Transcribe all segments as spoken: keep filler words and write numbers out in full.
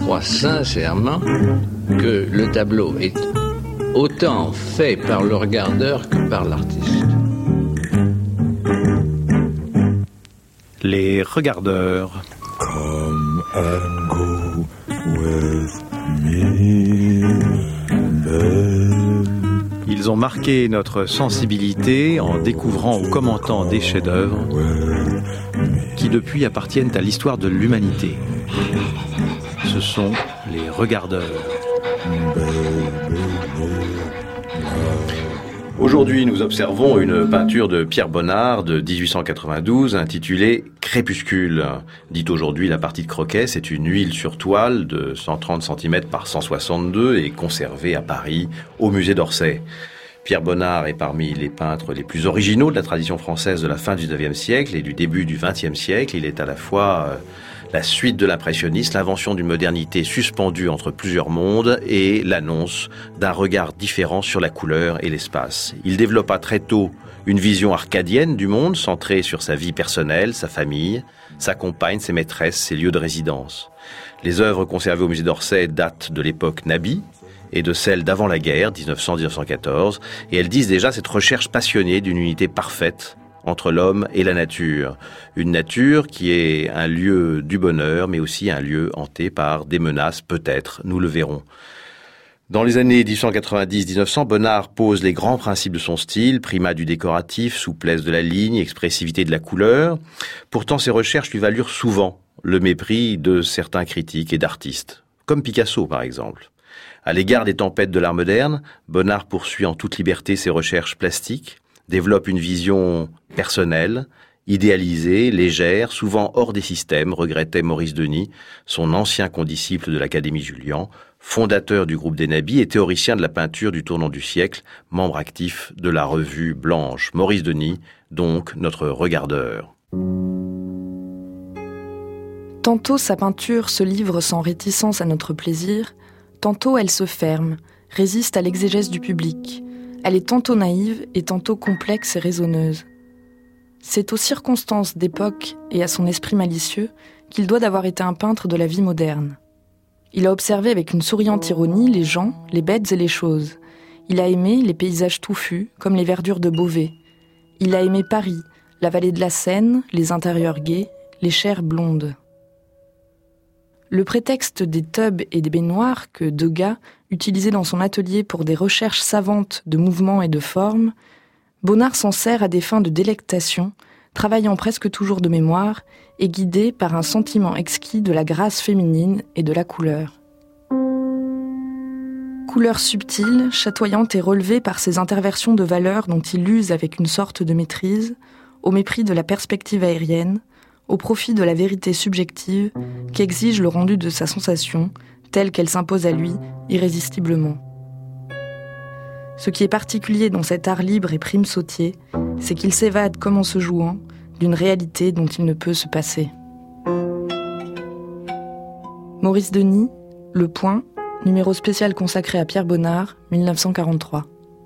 crois sincèrement que le tableau est autant fait par le regardeur que par l'artiste. Les regardeurs. Come and go with me, babe. Ils ont marqué notre sensibilité en découvrant ou commentant des chefs-d'œuvre qui depuis appartiennent à l'histoire de l'humanité. Ce sont les regardeurs. Aujourd'hui, nous observons une peinture de Pierre Bonnard de dix-huit cent quatre-vingt-douze intitulée « Crépuscule ». Dite aujourd'hui la partie de croquet, c'est une huile sur toile de cent trente centimètres par cent soixante-deux et conservée à Paris, au musée d'Orsay. Pierre Bonnard est parmi les peintres les plus originaux de la tradition française de la fin du dix-neuvième siècle et du début du vingtième siècle. Il est à la fois euh, la suite de l'impressionnisme, l'invention d'une modernité suspendue entre plusieurs mondes et l'annonce d'un regard différent sur la couleur et l'espace. Il développa très tôt une vision arcadienne du monde, centrée sur sa vie personnelle, sa famille, sa compagne, ses maîtresses, ses lieux de résidence. Les œuvres conservées au musée d'Orsay datent de l'époque Nabi et de celle d'avant la guerre, dix-neuf cents à dix-neuf cent quatorze, et elles disent déjà cette recherche passionnée d'une unité parfaite entre l'homme et la nature. Une nature qui est un lieu du bonheur, mais aussi un lieu hanté par des menaces, peut-être, nous le verrons. Dans les années dix-huit cent quatre-vingt-dix à dix-neuf cents, Bonnard pose les grands principes de son style, primat du décoratif, souplesse de la ligne, expressivité de la couleur. Pourtant, ses recherches lui valurent souvent le mépris de certains critiques et d'artistes, comme Picasso par exemple. À l'égard des tempêtes de l'art moderne, Bonnard poursuit en toute liberté ses recherches plastiques, développe une vision personnelle, idéalisée, légère, souvent hors des systèmes, regrettait Maurice Denis, son ancien condisciple de l'Académie Julian, fondateur du groupe des Nabis et théoricien de la peinture du tournant du siècle, membre actif de la revue Blanche. Maurice Denis, donc notre regardeur. Tantôt sa peinture se livre sans réticence à notre plaisir, tantôt elle se ferme, résiste à l'exégèse du public. Elle est tantôt naïve et tantôt complexe et raisonneuse. C'est aux circonstances d'époque et à son esprit malicieux qu'il doit d'avoir été un peintre de la vie moderne. Il a observé avec une souriante ironie les gens, les bêtes et les choses. Il a aimé les paysages touffus, comme les verdures de Beauvais. Il a aimé Paris, la vallée de la Seine, les intérieurs gais, les chairs blondes. Le prétexte des tubs et des baignoires que Degas utilisait dans son atelier pour des recherches savantes de mouvements et de formes, Bonnard s'en sert à des fins de délectation, travaillant presque toujours de mémoire et guidé par un sentiment exquis de la grâce féminine et de la couleur. Couleur subtile, chatoyante et relevée par ces interversions de valeurs dont il use avec une sorte de maîtrise, au mépris de la perspective aérienne, au profit de la vérité subjective qu'exige le rendu de sa sensation, telle qu'elle s'impose à lui, irrésistiblement. Ce qui est particulier dans cet art libre et prime sautier, c'est qu'il s'évade comme en se jouant d'une réalité dont il ne peut se passer. Maurice Denis, Le Point, numéro spécial consacré à Pierre Bonnard, dix-neuf cent quarante-trois.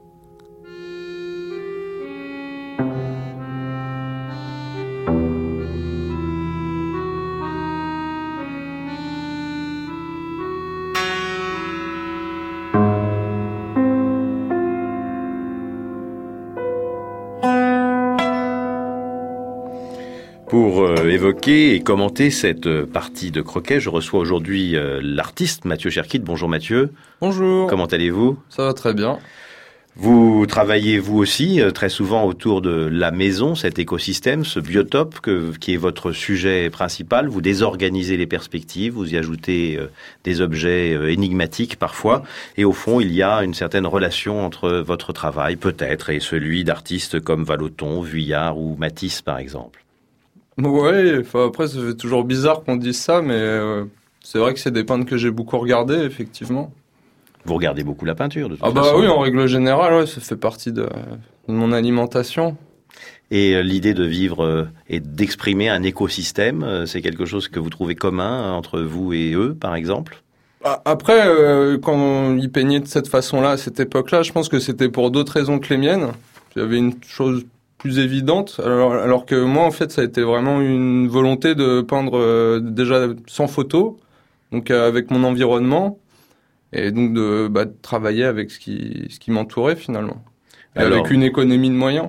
Pour euh, évoquer et commenter cette euh, partie de croquet, je reçois aujourd'hui euh, l'artiste Mathieu Cherkit. Bonjour Mathieu. Bonjour. Comment allez-vous ? Ça va très bien. Vous travaillez vous aussi euh, très souvent autour de la maison, cet écosystème, ce biotope que, qui est votre sujet principal. Vous désorganisez les perspectives, vous y ajoutez euh, des objets euh, énigmatiques parfois. Et au fond, il y a une certaine relation entre votre travail, peut-être, et celui d'artistes comme Vallotton, Vuillard ou Matisse par exemple. Ouais, enfin après ça fait toujours bizarre qu'on dise ça, mais euh, c'est vrai que c'est des peintres que j'ai beaucoup regardés, effectivement. Vous regardez beaucoup la peinture, de toute ah façon. Ah bah oui, en règle générale, ouais, ça fait partie de, de mon alimentation. Et euh, l'idée de vivre euh, et d'exprimer un écosystème, euh, c'est quelque chose que vous trouvez commun entre vous et eux, par exemple ? Après, euh, quand ils peignaient de cette façon-là, à cette époque-là, je pense que c'était pour d'autres raisons que les miennes. Il y avait une chose plus évidente, alors, alors que moi, en fait, ça a été vraiment une volonté de peindre euh, déjà sans photo, donc euh, avec mon environnement, et donc de, bah, de travailler avec ce qui, ce qui m'entourait finalement, et Alors, avec une économie de moyens.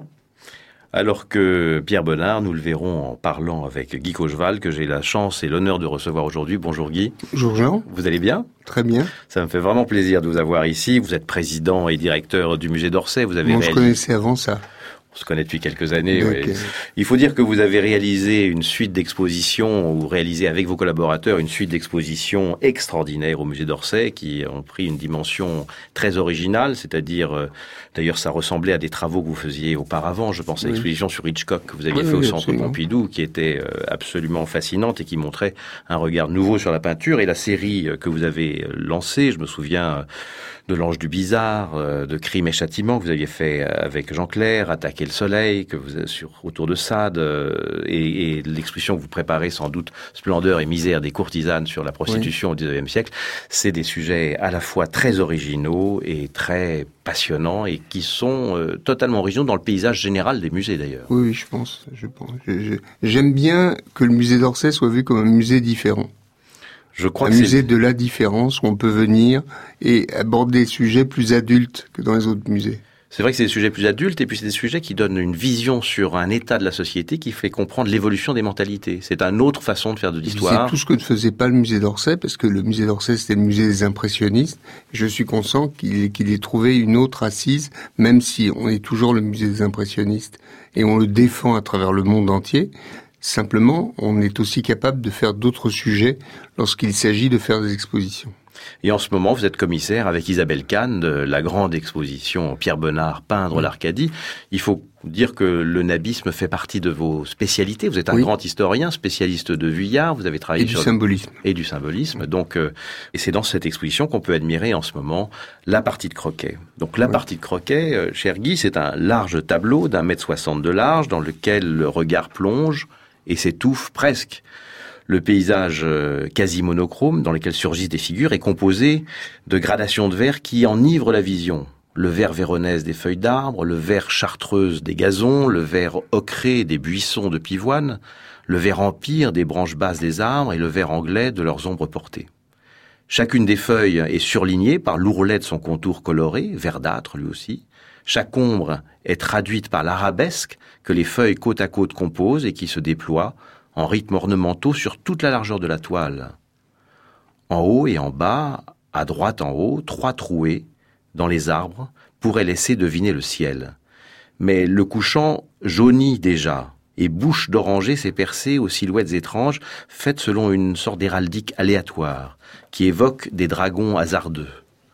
Alors que Pierre Bonnard, nous le verrons en parlant avec Guy Caucheval, que j'ai la chance et l'honneur de recevoir aujourd'hui. Bonjour Guy. Bonjour Jean. Vous allez bien ? Très bien. Ça me fait vraiment plaisir de vous avoir ici. Vous êtes président et directeur du musée d'Orsay. Vous avez Bon, réalisé... je connaissais avant ça. On se connaît depuis quelques années. Donc, Oui. euh... Il faut dire que vous avez réalisé une suite d'expositions, ou réalisé avec vos collaborateurs une suite d'expositions extraordinaires au musée d'Orsay, qui ont pris une dimension très originale, c'est-à-dire, euh, d'ailleurs, ça ressemblait à des travaux que vous faisiez auparavant. Je pense à oui. l'exposition sur Hitchcock que vous aviez oui, fait au oui, Centre absolument. Pompidou, qui était euh, absolument fascinante et qui montrait un regard nouveau sur la peinture. Et la série que vous avez lancée, je me souviens de L'Ange du Bizarre, euh, de Crime et Châtiment que vous aviez fait avec Jean Clair, Attaquer le Soleil, que vous avez sur autour de Sade, euh, et, et l'exposition que vous préparez sans doute, Splendeur et misère des courtisanes sur la prostitution oui. au dix-neuvième siècle. C'est des sujets à la fois très originaux et très passionnants et qui sont euh, totalement originaux dans le paysage général des musées d'ailleurs. Oui, oui, je pense. Je pense. Je, je, j'aime bien que le musée d'Orsay soit vu comme un musée différent. Je crois un que musée c'est... de la différence où on peut venir et aborder des sujets plus adultes que dans les autres musées. C'est vrai que c'est des sujets plus adultes et puis c'est des sujets qui donnent une vision sur un état de la société qui fait comprendre l'évolution des mentalités. C'est une autre façon de faire de l'histoire. C'est tout ce que ne faisait pas le musée d'Orsay, parce que le musée d'Orsay c'était le musée des impressionnistes. Je suis conscient qu'il, qu'il ait trouvé une autre assise, même si on est toujours le musée des impressionnistes et on le défend à travers le monde entier. Simplement, on est aussi capable de faire d'autres sujets lorsqu'il s'agit de faire des expositions. Et en ce moment, vous êtes commissaire avec Isabelle Kahn de la grande exposition Pierre Bonnard, Peindre oui. l'Arcadie. Il faut dire que le nabisme fait partie de vos spécialités. Vous êtes un oui. grand historien, spécialiste de Vuillard. Vous avez travaillé et sur du symbolisme. Et du symbolisme. Donc, euh, et c'est dans cette exposition qu'on peut admirer en ce moment la partie de croquet. Donc, la oui. partie de croquet, euh, cher Guy, c'est un large tableau d'un mètre soixante de large dans lequel le regard plonge et s'étouffe presque. Le paysage quasi monochrome dans lequel surgissent des figures est composé de gradations de vert qui enivrent la vision. Le vert véronèse des feuilles d'arbres, le vert chartreuse des gazons, le vert ocré des buissons de pivoine, le vert empire des branches basses des arbres et le vert anglais de leurs ombres portées. Chacune des feuilles est surlignée par l'ourlet de son contour coloré, verdâtre lui aussi. Chaque ombre est traduite par l'arabesque que les feuilles côte à côte composent et qui se déploie en rythmes ornementaux sur toute la largeur de la toile. En haut et en bas, à droite en haut, trois trouées dans les arbres pourraient laisser deviner le ciel. Mais le couchant jaunit déjà, et bouche d'oranger s'est percée aux silhouettes étranges, faites selon une sorte d'héraldique aléatoire, qui évoque des dragons hasardeux.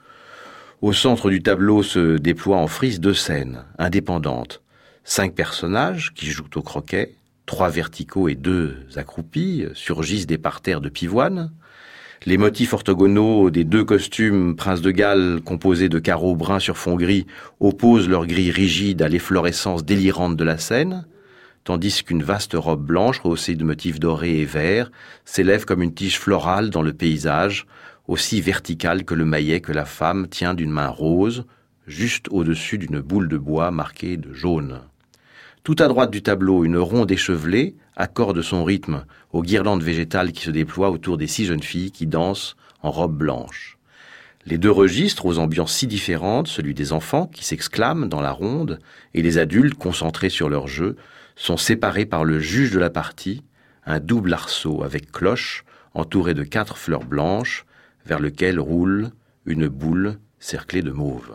Au centre du tableau se déploient en frise deux scènes, indépendantes. Cinq personnages qui jouent au croquet, trois verticaux et deux accroupis, surgissent des parterres de pivoine. Les motifs orthogonaux des deux costumes Prince de Galles, composés de carreaux bruns sur fond gris, opposent leur gris rigide à l'efflorescence délirante de la scène, tandis qu'une vaste robe blanche, rehaussée de motifs dorés et verts, s'élève comme une tige florale dans le paysage, aussi verticale que le maillet que la femme tient d'une main rose, juste au-dessus d'une boule de bois marquée de jaune. Tout à droite du tableau, une ronde échevelée accorde son rythme aux guirlandes végétales qui se déploient autour des six jeunes filles qui dansent en robe blanche. Les deux registres, aux ambiances si différentes, celui des enfants qui s'exclament dans la ronde et les adultes concentrés sur leur jeu, sont séparés par le juge de la partie, un double arceau avec cloche entouré de quatre fleurs blanches, vers lequel roule une boule cerclée de mauve.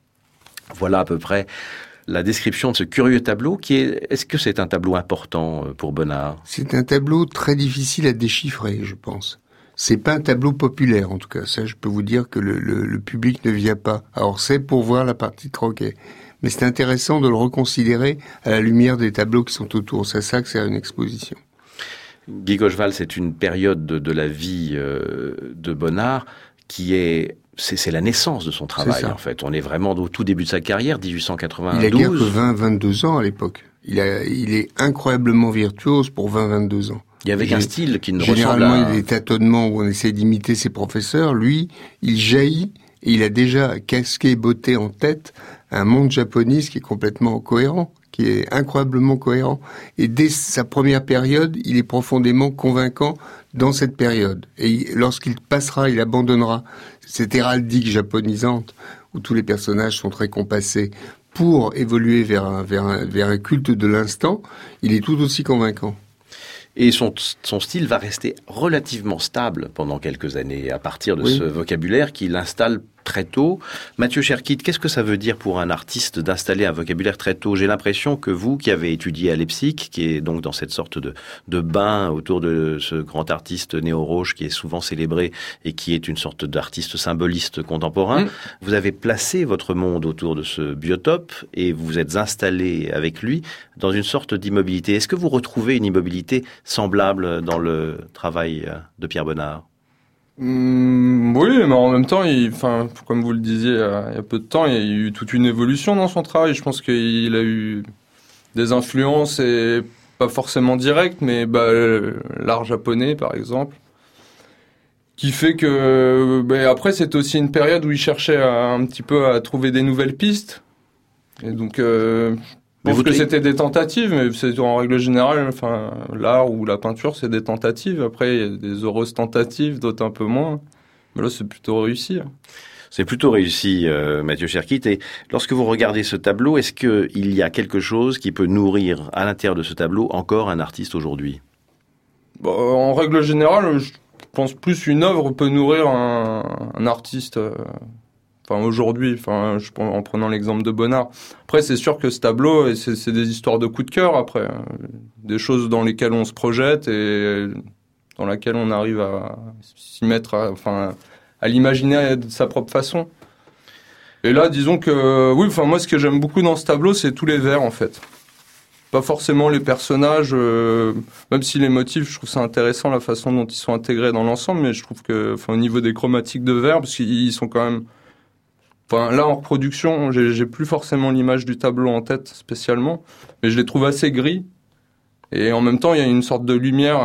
Voilà à peu près la description de ce curieux tableau qui est... Est-ce que c'est un tableau important pour Bonnard ? C'est un tableau très difficile à déchiffrer, je pense. C'est pas un tableau populaire, en tout cas. Ça, je peux vous dire que le, le, le public ne vient pas à Orsay pour voir la partie de croquet. Mais c'est intéressant de le reconsidérer à la lumière des tableaux qui sont autour. C'est ça que c'est une exposition. Guy Caucheval, c'est une période de, de la vie euh, de Bonnard qui est... C'est, c'est la naissance de son travail, en fait. On est vraiment au tout début de sa carrière, dix-huit cent quatre-vingt-douze. Il a guère que vingt, vingt-deux ans à l'époque. Il, a, il est incroyablement virtuose pour vingt, vingt-deux ans. Il y avait un style qui ne ressemble à... Généralement, il y a des tâtonnements où on essaie d'imiter ses professeurs. Lui, il jaillit et il a déjà casqué, botté en tête un monde japoniste qui est complètement cohérent, qui est incroyablement cohérent. Et dès sa première période, il est profondément convaincant dans cette période. Et lorsqu'il passera, il abandonnera cette héraldique japonisante où tous les personnages sont très compassés pour évoluer vers un, vers un, vers un culte de l'instant, il est tout aussi convaincant. Et son, son style va rester relativement stable pendant quelques années, à partir de oui. ce vocabulaire qu'il installe très tôt. Mathieu Cherkit, qu'est-ce que ça veut dire pour un artiste d'installer un vocabulaire très tôt ? J'ai l'impression que vous, qui avez étudié à Leipzig, qui est donc dans cette sorte de, de bain autour de ce grand artiste néo-roche qui est souvent célébré et qui est une sorte d'artiste symboliste contemporain, mmh. vous avez placé votre monde autour de ce biotope et vous vous êtes installé avec lui dans une sorte d'immobilité. Est-ce que vous retrouvez une immobilité semblable dans le travail de Pierre Bonnard ? Mmh, oui, mais en même temps, il, enfin, comme vous le disiez il y a peu de temps, il y a eu toute une évolution dans son travail. Je pense qu'il a eu des influences, et pas forcément directes, mais bah, l'art japonais, par exemple, qui fait que bah, après, c'est aussi une période où il cherchait à, un petit peu à trouver des nouvelles pistes. Et donc, euh, je pense que c'était des tentatives, mais c'est en règle générale, enfin, l'art ou la peinture, c'est des tentatives. Après, il y a des heureuses tentatives, d'autres un peu moins. Mais là, c'est plutôt réussi. C'est plutôt réussi, euh, Mathieu Cherkit. Et lorsque vous regardez ce tableau, est-ce qu'il y a quelque chose qui peut nourrir à l'intérieur de ce tableau encore un artiste aujourd'hui ? Bon, en règle générale, je pense plus une œuvre peut nourrir un, un artiste... Euh... Enfin, aujourd'hui, enfin, je, en prenant l'exemple de Bonnard. Après, c'est sûr que ce tableau, c'est, c'est des histoires de coups de cœur, après. Des choses dans lesquelles on se projette et dans lesquelles on arrive à s'y mettre, à, enfin, à l'imaginer de sa propre façon. Et là, disons que, oui, enfin, moi, ce que j'aime beaucoup dans ce tableau, c'est tous les vers, en fait. Pas forcément les personnages, euh, même si les motifs, je trouve ça intéressant, la façon dont ils sont intégrés dans l'ensemble, mais je trouve que, enfin, au niveau des chromatiques de vers, parce qu'ils sont quand même... Enfin, là, en reproduction, j'ai, j'ai plus forcément l'image du tableau en tête spécialement, mais je les trouve assez gris. Et en même temps, il y a une sorte de lumière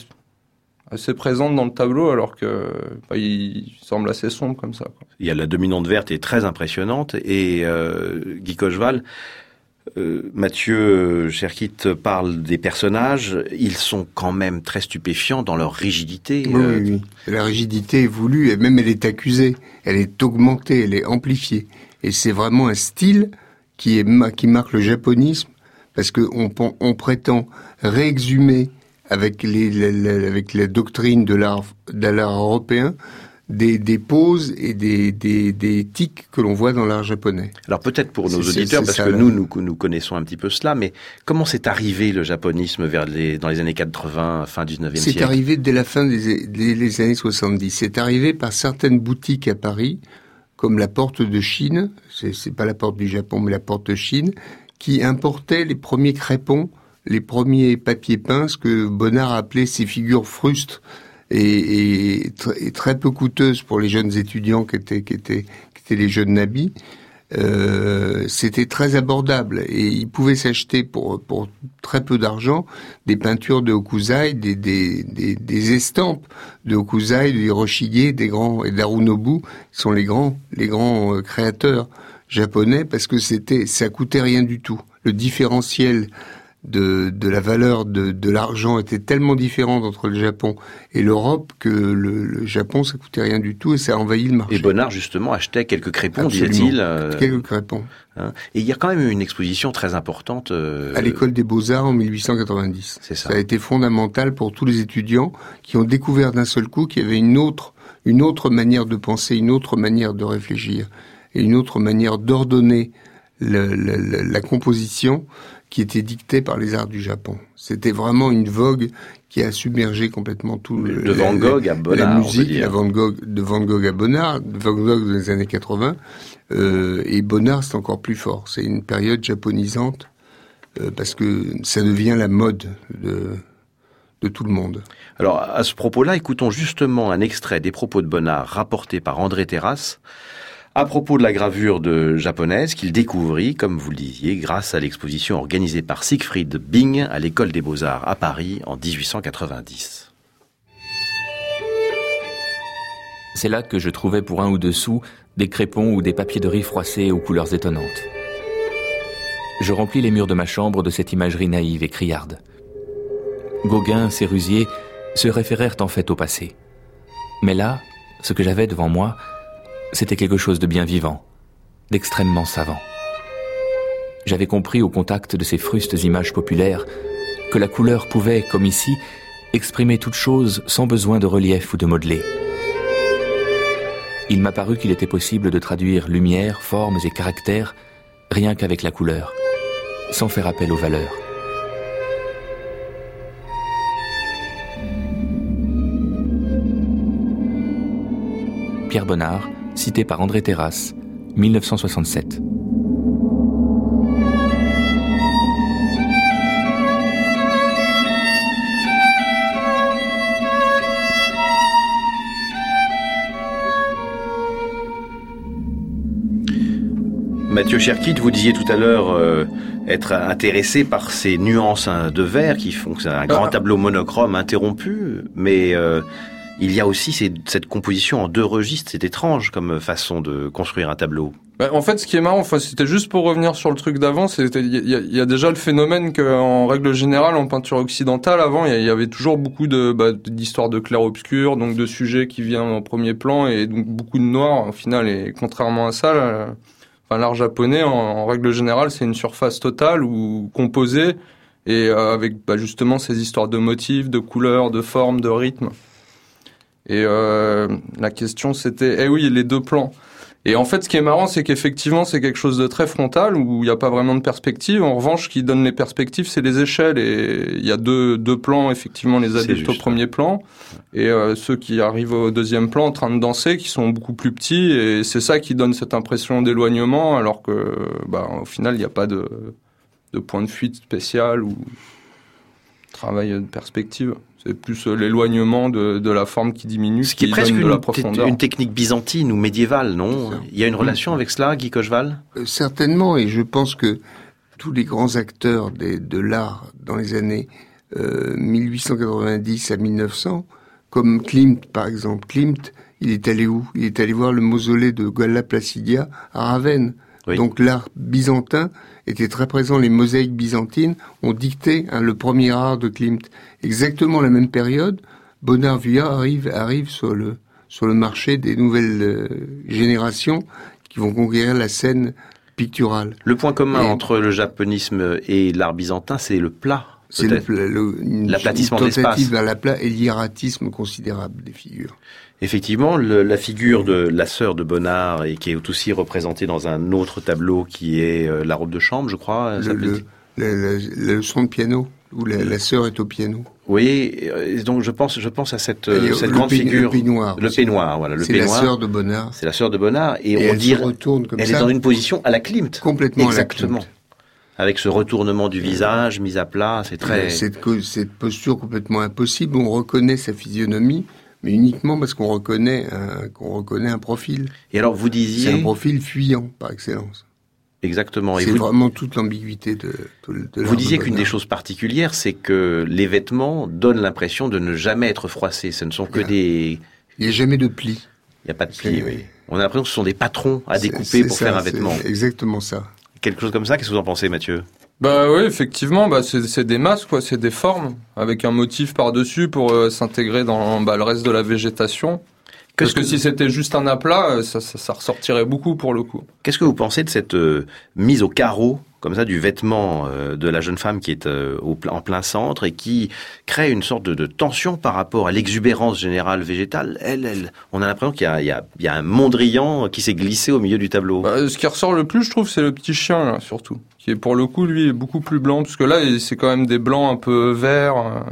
assez présente dans le tableau, alors que bah, il semble assez sombre comme ça, quoi. Il y a la dominante verte est très impressionnante. Et euh, Guy Cocheval, euh, Mathieu Cherkit parle des personnages. Ils sont quand même très stupéfiants dans leur rigidité. Oui, euh... oui, oui. La rigidité est voulue, et même elle est accusée. Elle est augmentée, elle est amplifiée. Et c'est vraiment un style qui, est, qui marque le japonisme, parce qu'on on prétend réexhumer avec, les, les, les, avec la doctrine de l'art, de l'art européen des, des poses et des, des, des tics que l'on voit dans l'art japonais. Alors peut-être pour nos c'est, auditeurs, c'est, c'est parce ça, que nous, nous, nous connaissons un petit peu cela, mais comment c'est arrivé le japonisme vers les, dans les années quatre-vingts, fin dix-neuvième siècle ? C'est arrivé dès la fin des, des les années soixante-dix. C'est arrivé par certaines boutiques à Paris, comme la Porte de Chine, c'est, c'est pas la Porte du Japon, mais la Porte de Chine, qui importaient les premiers crépons, les premiers papiers peints, ce que Bonnard appelait ces figures frustres, et, et, et très peu coûteuses pour les jeunes étudiants qui étaient, qui étaient, qui étaient les jeunes nabis. Euh, c'était très abordable et ils pouvaient s'acheter pour, pour très peu d'argent des peintures de Hokusai, des, des, des, des estampes de Hokusai, de Hiroshige, des grands, et d'Harunobu, qui sont les grands, les grands créateurs japonais, parce que c'était, ça coûtait rien du tout. Le différentiel de, de la valeur de, de l'argent était tellement différent entre le Japon et l'Europe que le, le Japon, ça coûtait rien du tout et ça a envahi le marché. Et Bonnard, justement, achetait quelques crépons, disait-il. Euh... Quelques crépons. Hein, et il y a quand même eu une exposition très importante... Euh... à l'École des Beaux-Arts en mille huit cent quatre-vingt-dix. C'est ça. Ça a été fondamental pour tous les étudiants qui ont découvert d'un seul coup qu'il y avait une autre, une autre manière de penser, une autre manière de réfléchir et une autre manière d'ordonner le, le, le, la composition qui était dictée par les arts du Japon. C'était vraiment une vogue qui a submergé complètement tout le... De la, Van Gogh à Bonnard, la musique, la Van Gogh, de Van Gogh à Bonnard, de Van Gogh dans les années quatre-vingts, euh, et Bonnard c'est encore plus fort. C'est une période japonisante, euh, parce que ça devient la mode de, de tout le monde. Alors, à ce propos-là, écoutons justement un extrait des propos de Bonnard rapportés par André Terrasse, à propos de la gravure de japonaise qu'il découvrit, comme vous le disiez, grâce à l'exposition organisée par Siegfried Bing à l'École des Beaux-Arts à Paris en dix-huit cent quatre-vingt-dix. C'est là que je trouvais pour un ou deux sous des crépons ou des papiers de riz froissés aux couleurs étonnantes. je remplis les murs de ma chambre de cette imagerie naïve et criarde. Gauguin, Sérusier se référèrent en fait au passé. Mais là, ce que j'avais devant moi, c'était quelque chose de bien vivant, d'extrêmement savant. J'avais compris au contact de ces frustes images populaires que la couleur pouvait, comme ici, exprimer toute chose sans besoin de relief ou de modelé. Il m'a paru qu'il était possible de traduire lumière, formes et caractères rien qu'avec la couleur, sans faire appel aux valeurs. Pierre Bonnard, cité par André Terrasse, mille neuf cent soixante-sept. Mathieu Cherkit, vous disiez tout à l'heure euh, être intéressé par ces nuances hein, de vert qui font que c'est un grand tableau monochrome interrompu, mais euh, il y a aussi ces, cette composition en deux registres. C'est étrange comme façon de construire un tableau. Bah, en fait, ce qui est marrant, enfin, c'était juste pour revenir sur le truc d'avant, c'était il y, y, y a déjà le phénomène qu'en règle générale, en peinture occidentale, avant, il y, y avait toujours beaucoup de bah, d'histoires de clair-obscur, donc de sujets qui viennent en premier plan, et donc beaucoup de noir, au final, et contrairement à ça, là, enfin, l'art japonais, en, en règle générale, c'est une surface totale ou composée, et euh, avec bah, justement ces histoires de motifs, de couleurs, de formes, de rythmes. Et euh, la question, c'était, eh oui, les deux plans. Et en fait, ce qui est marrant, c'est qu'effectivement, c'est quelque chose de très frontal, où il n'y a pas vraiment de perspective. En revanche, ce qui donne les perspectives, c'est les échelles. Et il y a deux, deux plans, effectivement, les adultes au premier plan, et euh, ceux qui arrivent au deuxième plan en train de danser, qui sont beaucoup plus petits. Et c'est ça qui donne cette impression d'éloignement, alors que, bah, au final, il n'y a pas de, de point de fuite spécial ou travail de perspective. C'est plus l'éloignement de, de la forme qui diminue, ce qui, qui est presque de la profondeur. Une technique byzantine ou médiévale, non ? Il y a une relation avec cela, Guy Cocheval ? euh, Certainement, et je pense que tous les grands acteurs des, de l'art dans les années euh, mille huit cent quatre-vingt-dix à mille neuf cents, comme Klimt par exemple. Klimt, il est allé où ? Il est allé voir le mausolée de Galla Placidia à Ravenne. Oui. Donc l'art byzantin était très présent, les mosaïques byzantines ont dicté hein, le premier art de Klimt. Exactement la même période, Bonnard Vuillard arrive, arrive sur le, sur le marché des nouvelles euh, générations qui vont conquérir la scène picturale. Le point commun et, entre le japonisme et l'art byzantin, c'est le plat. C'est le, le, une, l'aplatissement une d'espace. tentative vers la plat et l'hiératisme considérable des figures. Effectivement, le, la figure de la sœur de Bonnard, et qui est aussi représentée dans un autre tableau qui est euh, la robe de chambre, je crois. Le, le, le, le, le son de piano, où la, la sœur est au piano. Oui, et donc je pense, je pense à cette, euh, cette grande pe, figure. Le peignoir. Le peignoir, voilà. Le c'est peignoir. la sœur de Bonnard. C'est la sœur de Bonnard, et, et on elle dit, se retourne comme elle ça. est dans une position à la Klimt. Complètement Exactement. à la Klimt. Avec ce retournement du visage, mis à plat, c'est très... Cette, cette posture complètement impossible, on reconnaît sa physionomie, mais uniquement parce qu'on reconnaît un, qu'on reconnaît un profil. Et alors vous disiez... C'est un profil fuyant, par excellence. Exactement. C'est et vous... vraiment toute l'ambiguïté de, de, de l'art. Vous disiez de qu'une des choses particulières, c'est que les vêtements donnent l'impression de ne jamais être froissés. Ce ne sont que il a, des... Il n'y a jamais de plis. Il n'y a pas de plis, oui. On a l'impression que ce sont des patrons à c'est, découper c'est pour ça, faire un vêtement. C'est exactement ça. Quelque chose comme ça, qu'est-ce que vous en pensez, Mathieu ? Bah oui, effectivement, bah c'est, c'est des masses, quoi, c'est des formes, avec un motif par-dessus pour euh, s'intégrer dans bah, le reste de la végétation. Parce que, que si c'était juste un aplat, ça, ça, ça ressortirait beaucoup pour le coup. Qu'est-ce que vous pensez de cette euh, mise au carreau, comme ça, du vêtement euh, de la jeune femme qui est euh, au, en plein centre et qui crée une sorte de, de tension par rapport à l'exubérance générale végétale ? Elle, elle, on a l'impression qu'il y a, il y a, il y a un Mondrian qui s'est glissé au milieu du tableau. Bah, ce qui ressort le plus, je trouve, c'est le petit chien, là, surtout. Qui est, pour le coup, lui, est beaucoup plus blanc, parce que là, c'est quand même des blancs un peu verts.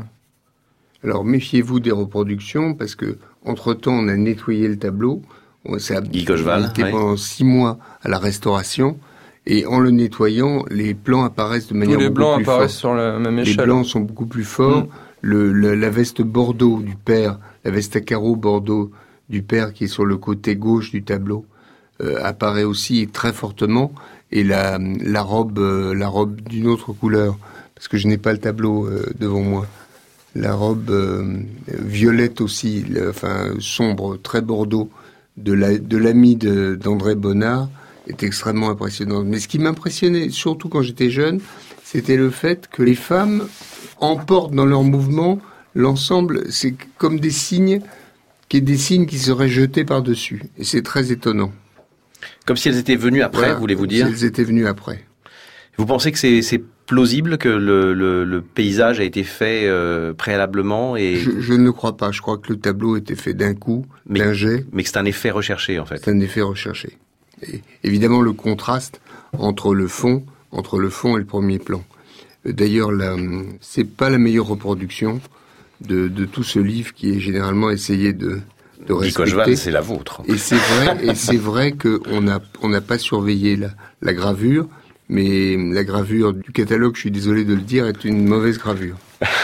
Alors, méfiez-vous des reproductions, parce que, entre-temps, on a nettoyé le tableau. Ça a Guy Cocheval, été ouais. pendant six mois à la restauration. Et en le nettoyant, les blancs apparaissent de manière beaucoup plus forte. Tous les blancs apparaissent forte. sur la même échelle. Les blancs sont beaucoup plus forts. Mmh. Le, le, la veste bordeaux du père, la veste à carreaux bordeaux du père qui est sur le côté gauche du tableau, euh, apparaît aussi très fortement. Et la, la robe, euh, la robe d'une autre couleur, parce que je n'ai pas le tableau euh, devant moi. La robe euh, violette aussi, le, enfin sombre, très bordeaux, de, la, de l'ami de, d'André Bonnard, est extrêmement impressionnante. Mais ce qui m'impressionnait, surtout quand j'étais jeune, c'était le fait que les femmes emportent dans leur mouvement l'ensemble, c'est comme des signes, qui est des signes qui seraient jetés par-dessus. Et c'est très étonnant. Comme si elles étaient venues après, Voilà, voulez-vous comme dire? si elles étaient venues après. Vous pensez que c'est, c'est plausible que le, le, le paysage a été fait euh, préalablement et Je, je ne le crois pas. Je crois que le tableau a été fait d'un coup, mais, d'un jet. mais que c'est un effet recherché en fait. C'est un effet recherché. Et évidemment, le contraste entre le fond, entre le fond et le premier plan. D'ailleurs, là, c'est pas la meilleure reproduction de, de tout ce livre qui est généralement essayé de, de Guy respecter. Cocheval, c'est la vôtre. Et c'est vrai, et c'est vrai qu'on a, on n'a pas surveillé la, la gravure, mais la gravure du catalogue, je suis désolé de le dire, est une mauvaise gravure.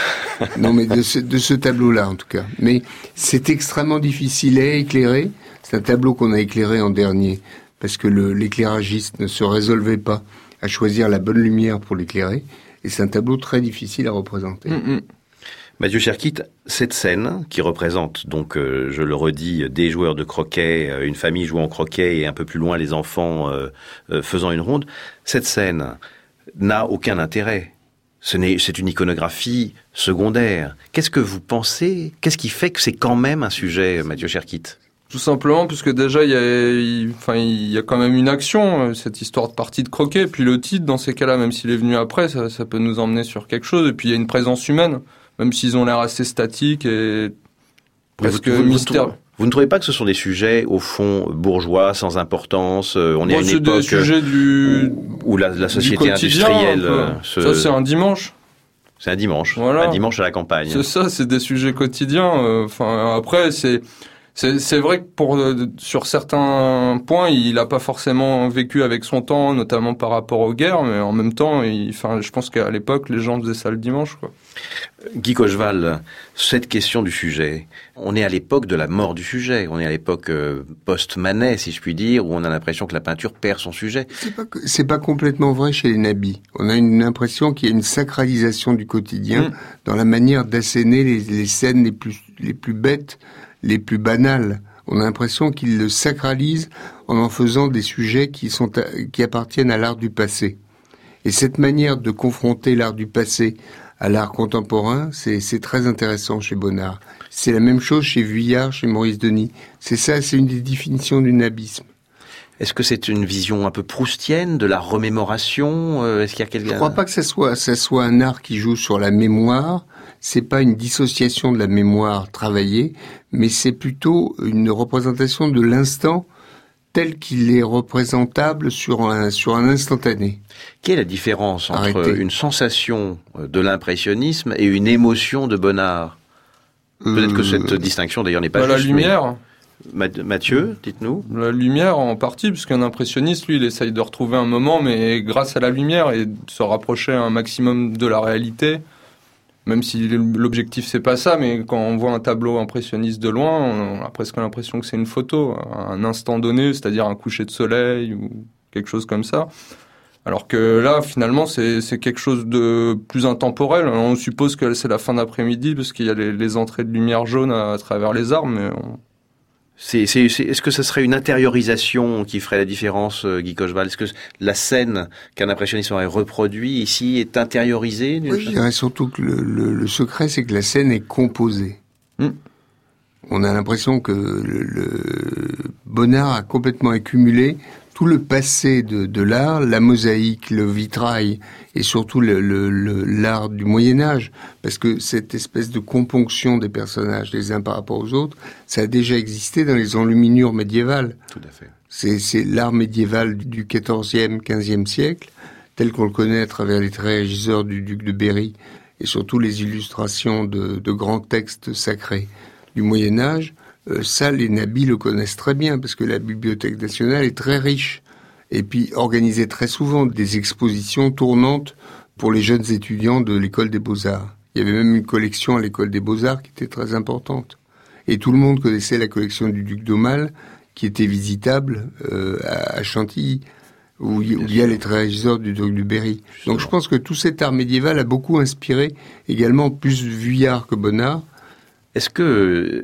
Non, mais de ce, de ce tableau-là, en tout cas. Mais c'est extrêmement difficile à éclairer. C'est un tableau qu'on a éclairé en dernier, parce que le, l'éclairagiste ne se résolvait pas à choisir la bonne lumière pour l'éclairer. Et c'est un tableau très difficile à représenter. Mmh. Mathieu Cherkit, cette scène qui représente donc, euh, je le redis, des joueurs de croquet, euh, une famille jouant au croquet et un peu plus loin les enfants euh, euh, faisant une ronde, cette scène n'a aucun intérêt. Ce n'est, c'est une iconographie secondaire. Qu'est-ce que vous pensez? Qu'est-ce qui fait que c'est quand même un sujet, Mathieu Cherkit? Tout simplement parce que déjà il y a, il, enfin il y a quand même une action, cette histoire de partie de croquet. Puis le titre, dans ces cas-là, même s'il est venu après, ça, ça peut nous emmener sur quelque chose. Et puis il y a une présence humaine, même s'ils ont l'air assez statiques et presque vous, vous, mystère. Vous, vous ne trouvez pas que ce sont des sujets au fond bourgeois, sans importance? On est bon, à une c'est époque des sujets du, où, où la, la société du quotidien, industrielle. Se... Ça c'est un dimanche. C'est un dimanche. Voilà. Un dimanche à la campagne. C'est ça, c'est des sujets quotidiens. Enfin après c'est. C'est, c'est vrai que pour sur certains points, il n'a pas forcément vécu avec son temps, notamment par rapport aux guerres, mais en même temps, il, enfin, je pense qu'à l'époque, les gens faisaient ça le dimanche, quoi. Guy Cocheval, cette question du sujet, on est à l'époque de la mort du sujet, on est à l'époque euh, post-Manet, si je puis dire, où on a l'impression que la peinture perd son sujet. C'est pas, c'est pas complètement vrai chez les nabis. On a une impression qu'il y a une sacralisation du quotidien mmh. dans la manière d'asséner les, les scènes les plus, les plus bêtes, les plus banales. On a l'impression qu'ils le sacralisent en en faisant des sujets qui sont, qui appartiennent à l'art du passé. Et cette manière de confronter l'art du passé à l'art contemporain, c'est, c'est très intéressant chez Bonnard. C'est la même chose chez Vuillard, chez Maurice Denis. C'est ça, c'est une des définitions du nabisme. Est-ce que c'est une vision un peu proustienne de la remémoration? Est-ce qu'il y a quelque... Je crois pas que ça soit, ça soit un art qui joue sur la mémoire. C'est pas une dissociation de la mémoire travaillée, mais c'est plutôt une représentation de l'instant tel qu'il est représentable sur un, sur un instantané. Quelle est la différence entre Arrêtez. Une sensation de l'impressionnisme et une émotion de Bonnard? Peut-être euh... que cette distinction d'ailleurs n'est pas bah, juste. La lumière. Mais... Mathieu, dites-nous. La lumière en partie, parce qu'un impressionniste, lui, il essaye de retrouver un moment, mais grâce à la lumière et de se rapprocher un maximum de la réalité. Même si l'objectif c'est pas ça, mais quand on voit un tableau impressionniste de loin, on a presque l'impression que c'est une photo, à un instant donné, c'est-à-dire un coucher de soleil ou quelque chose comme ça. Alors que là, finalement, c'est, c'est quelque chose de plus intemporel. On suppose que c'est la fin d'après-midi parce qu'il y a les, les entrées de lumière jaune à, à travers les arbres, mais on... C'est, c'est, c'est, est-ce que ce serait une intériorisation qui ferait la différence, Guy Cocheval? Est-ce que la scène qu'un impressionniste aurait reproduit ici est intériorisée? Oui, je dirais surtout que le, le, le secret, c'est que la scène est composée. Mmh. On a l'impression que le, le Bonnard a complètement accumulé tout le passé de, de l'art, la mosaïque, le vitrail et surtout le, le, le, l'art du Moyen-Âge, parce que cette espèce de componction des personnages les uns par rapport aux autres, ça a déjà existé dans les enluminures médiévales. Tout à fait. C'est, c'est l'art médiéval du quatorzième, quinzième siècle, tel qu'on le connaît à travers les réaliseurs du duc de Berry et surtout les illustrations de, de grands textes sacrés du Moyen-Âge. Euh, ça, les nabis le connaissent très bien, parce que la Bibliothèque nationale est très riche. Et puis, organisait très souvent des expositions tournantes pour les jeunes étudiants de l'école des Beaux-Arts. Il y avait même une collection à l'école des Beaux-Arts qui était très importante. Et tout le monde connaissait la collection du duc d'Aumale, qui était visitable euh, à, à Chantilly, où, où il y a les trésors du duc de Berry. Donc je pense que tout cet art médiéval a beaucoup inspiré également plus Vuillard que Bonnard. Est-ce que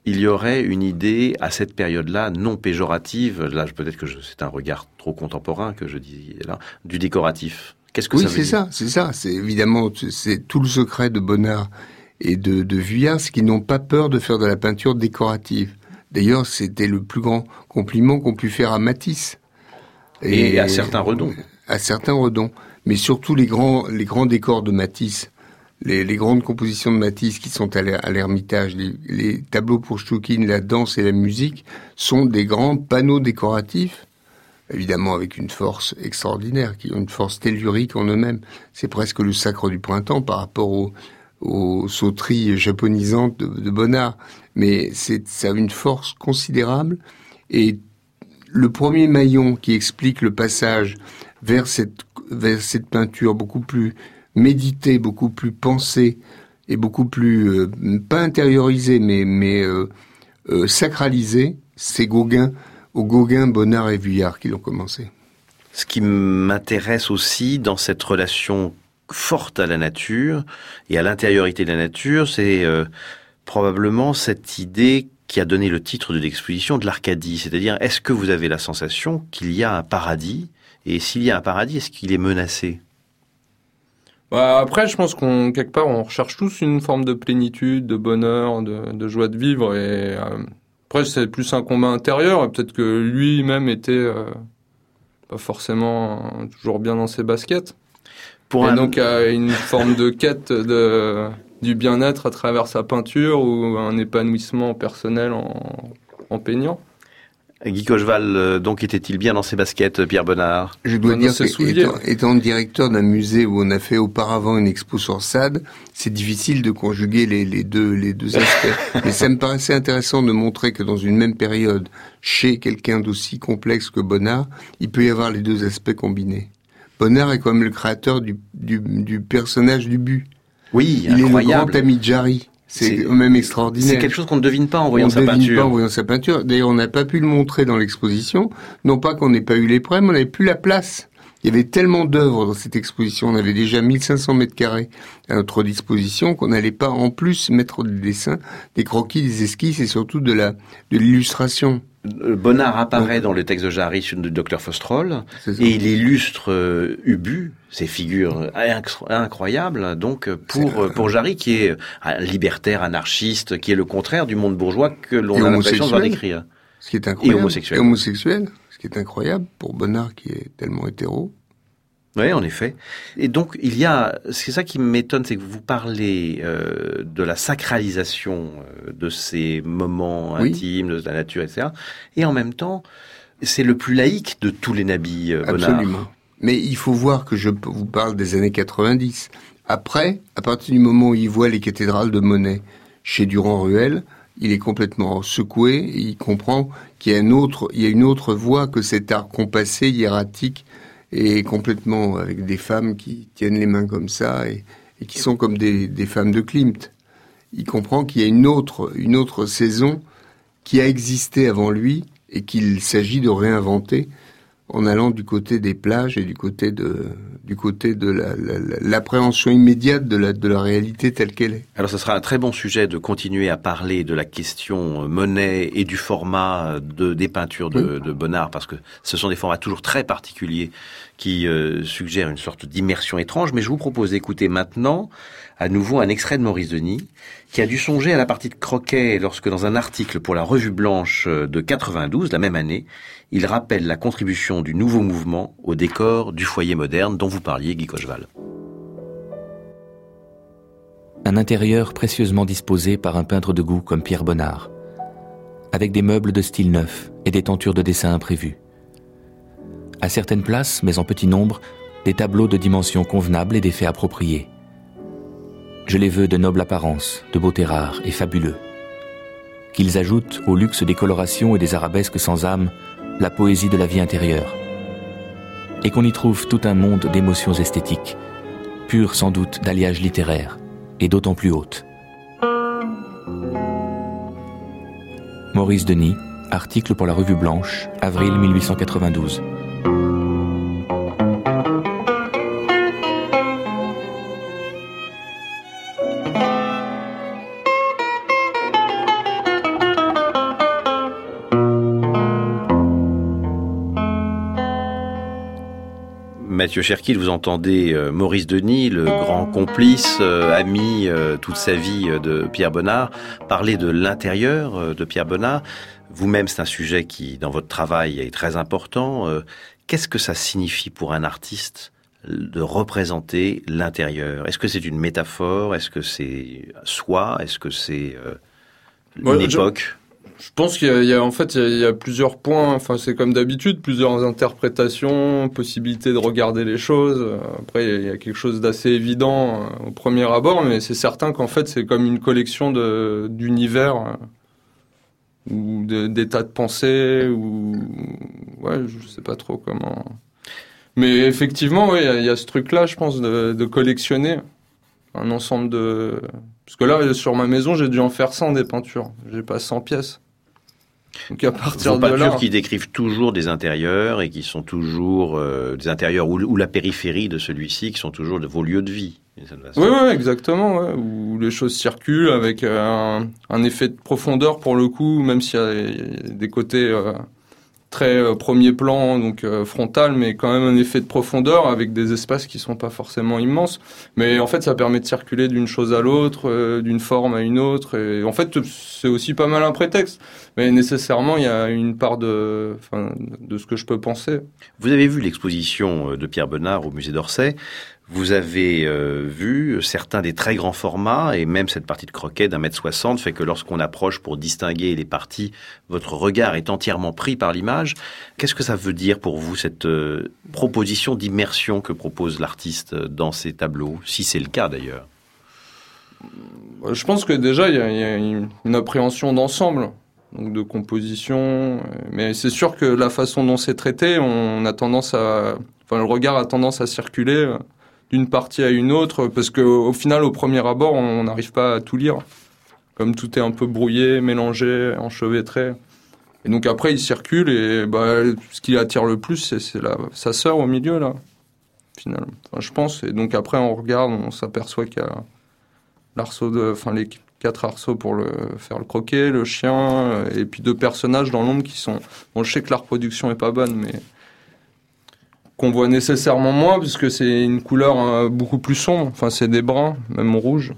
il y aurait une idée à cette période-là non péjorative, là peut-être que je, c'est un regard trop contemporain que je dis là, du décoratif. Qu'est-ce que oui, ça veut c'est dire ? ça, c'est ça. C'est évidemment, c'est tout le secret de Bonnard et de, de Vuillard, c'est qu'ils n'ont pas peur de faire de la peinture décorative. D'ailleurs, c'était le plus grand compliment qu'on put faire à Matisse. Et, et à certains Redon. À certains Redon. Mais surtout les grands, les grands décors de Matisse. Les, les grandes compositions de Matisse qui sont à l'Ermitage, les, les tableaux pour Choukine, la danse et la musique, sont des grands panneaux décoratifs, évidemment avec une force extraordinaire, qui ont une force tellurique en eux-mêmes. C'est presque le sacre du printemps par rapport aux, aux sauteries japonisantes de, de Bonnard. Mais c'est, ça a une force considérable. Et le premier maillon qui explique le passage vers cette, vers cette peinture beaucoup plus médité, beaucoup plus pensé et beaucoup plus euh, pas intériorisé mais mais euh, euh, sacralisé, c'est Gauguin, au Gauguin, Bonnard et Vuillard qui l'ont commencé. Ce qui m'intéresse aussi dans cette relation forte à la nature et à l'intériorité de la nature, c'est euh, probablement cette idée qui a donné le titre de l'exposition de l'Arcadie, c'est-à-dire est-ce que vous avez la sensation qu'il y a un paradis, et s'il y a un paradis, est-ce qu'il est menacé ? Bah après, je pense qu'on quelque part on recherche tous une forme de plénitude, de bonheur, de, de joie de vivre. Et euh, après, c'est plus un combat intérieur. Et peut-être que lui-même était euh, pas forcément euh, toujours bien dans ses baskets. Pour et un... donc euh, une forme de quête de du bien-être à travers sa peinture ou un épanouissement personnel en, en peignant. Guy Cocheval, donc, était-il bien dans ses baskets, Pierre Bonnard ? Je dois dire que, étant, étant directeur d'un musée où on a fait auparavant une expo sur Sade, c'est difficile de conjuguer les, les deux, les deux aspects. Mais ça me paraissait intéressant de montrer que dans une même période, chez quelqu'un d'aussi complexe que Bonnard, il peut y avoir les deux aspects combinés. Bonnard est quand même le créateur du, du, du personnage du but. Oui, il incroyable. Il est le grand ami de Jarry. C'est, c'est même extraordinaire. C'est quelque chose qu'on ne devine pas en voyant on sa peinture. On ne devine pas peinture. en voyant sa peinture. D'ailleurs, on n'a pas pu le montrer dans l'exposition. Non pas qu'on n'ait pas eu les prêts, mais on n'avait plus la place. Il y avait tellement d'œuvres dans cette exposition. On avait déjà mille cinq cents mètres carrés à notre disposition qu'on n'allait pas en plus mettre des dessins, des croquis, des esquisses et surtout de la, de l'illustration. Bonnard apparaît dans le texte de Jarry sur le docteur Faustrol et il illustre euh, Ubu, ces figures incroyables, donc pour pour Jarry qui est un libertaire, anarchiste, qui est le contraire du monde bourgeois que l'on a l'impression de voir décrire. Ce qui est incroyable. Et homosexuel. Et homosexuel, ce qui est incroyable pour Bonnard qui est tellement hétéro. Oui, en effet. Et donc, il y a, c'est ça qui m'étonne, c'est que vous parlez euh, de la sacralisation euh, de ces moments oui. intimes, de la nature, et cetera. Et en même temps, c'est le plus laïque de tous les nabis, euh, Bonnard. Absolument. Mais il faut voir que je vous parle des années quatre-vingt-dix. Après, à partir du moment où il voit les cathédrales de Monet chez Durand-Ruel, il est complètement secoué et il comprend qu'il y a, un autre, il y a une autre voie que cet art compassé, hiératique, et complètement avec des femmes qui tiennent les mains comme ça et, et qui sont comme des, des femmes de Klimt. Il comprend qu'il y a une autre, une autre saison qui a existé avant lui et qu'il s'agit de réinventer en allant du côté des plages et du côté de, du côté de la, la, la, l'appréhension immédiate de la, de la réalité telle qu'elle est. Alors, ce sera un très bon sujet de continuer à parler de la question Monet et du format de, des peintures de, oui. de Bonnard, parce que ce sont des formats toujours très particuliers qui euh, suggèrent une sorte d'immersion étrange. Mais je vous propose d'écouter maintenant, à nouveau, un extrait de Maurice Denis, qui a dû songer à la partie de croquet lorsque, dans un article pour la Revue Blanche de quatre-vingt-douze, la même année, il rappelle la contribution du nouveau mouvement au décor du foyer moderne dont vous parliez, Guy Cocheval. Un intérieur précieusement disposé par un peintre de goût comme Pierre Bonnard, avec des meubles de style neuf et des tentures de dessin imprévues. À certaines places, mais en petit nombre, des tableaux de dimensions convenables et d'effets appropriés. Je les veux de noble apparence, de beauté rare et fabuleux. Qu'ils ajoutent au luxe des colorations et des arabesques sans âme la poésie de la vie intérieure. Et qu'on y trouve tout un monde d'émotions esthétiques, pures sans doute d'alliage littéraire, et d'autant plus hautes. Maurice Denis, article pour la Revue Blanche, avril mille huit cent quatre-vingt-douze. Mathieu Cherkil, vous entendez euh, Maurice Denis, le grand complice, euh, ami euh, toute sa vie euh, de Pierre Bonnard, parler de l'intérieur euh, de Pierre Bonnard. Vous-même, c'est un sujet qui, dans votre travail, est très important. Euh, qu'est-ce que ça signifie pour un artiste de représenter l'intérieur? Est-ce que c'est une métaphore? Est-ce que c'est soi? Est-ce que c'est euh, une ouais, époque? Je, je pense qu'il y a, il y a en fait il y a, il y a plusieurs points. Enfin, c'est comme d'habitude, plusieurs interprétations, possibilité de regarder les choses. Après, il y a, il y a quelque chose d'assez évident euh, au premier abord, mais c'est certain qu'en fait, c'est comme une collection de d'univers. Euh, ou de, d'états de pensée, ou ouais, je sais pas trop comment. Mais effectivement, oui, il y, y a ce truc-là, je pense, de, de collectionner un ensemble de. Parce que là, sur ma maison, j'ai dû en faire cent des peintures. J'ai pas cent pièces. Donc à partir Vos de là. peintures qui décrivent toujours des intérieurs et qui sont toujours euh, des intérieurs ou, ou la périphérie de celui-ci, qui sont toujours de vos lieux de vie. Oui, oui, exactement. Ouais. Où les choses circulent avec euh, un, un effet de profondeur pour le coup, même s'il y a, il y a des côtés euh, très euh, premier plan, donc euh, frontal, mais quand même un effet de profondeur avec des espaces qui sont pas forcément immenses. Mais en fait, ça permet de circuler d'une chose à l'autre, euh, d'une forme à une autre. Et en fait, c'est aussi pas mal un prétexte. Mais nécessairement, il y a une part de, enfin, de ce que je peux penser. Vous avez vu l'exposition de Pierre Bonnard au musée d'Orsay. Vous avez euh, vu certains des très grands formats, et même cette partie de croquet d'un mètre soixante fait que lorsqu'on approche pour distinguer les parties, votre regard est entièrement pris par l'image. Qu'est-ce que ça veut dire pour vous, cette euh, proposition d'immersion que propose l'artiste dans ses tableaux, si c'est le cas d'ailleurs? Je pense que déjà, il y a, il y a une, une appréhension d'ensemble, donc de composition, mais c'est sûr que la façon dont c'est traité, on a tendance à... Enfin, le regard a tendance à circuler d'une partie à une autre, parce que au final, au premier abord, on n'arrive pas à tout lire. Comme tout est un peu brouillé, mélangé, enchevêtré. Et donc après, il circule, et bah, ce qui attire le plus, c'est, c'est la, sa sœur au milieu, là, finalement. Enfin, je pense. Et donc après, on regarde, on s'aperçoit qu'il y a l'arceau de, enfin, les quatre arceaux pour le, faire le croquet, le chien, et puis deux personnages dans l'ombre qui sont... Bon, je sais que la reproduction est pas bonne, mais... qu'on voit nécessairement moins, puisque c'est une couleur euh, beaucoup plus sombre. Enfin, c'est des bruns, même rouge.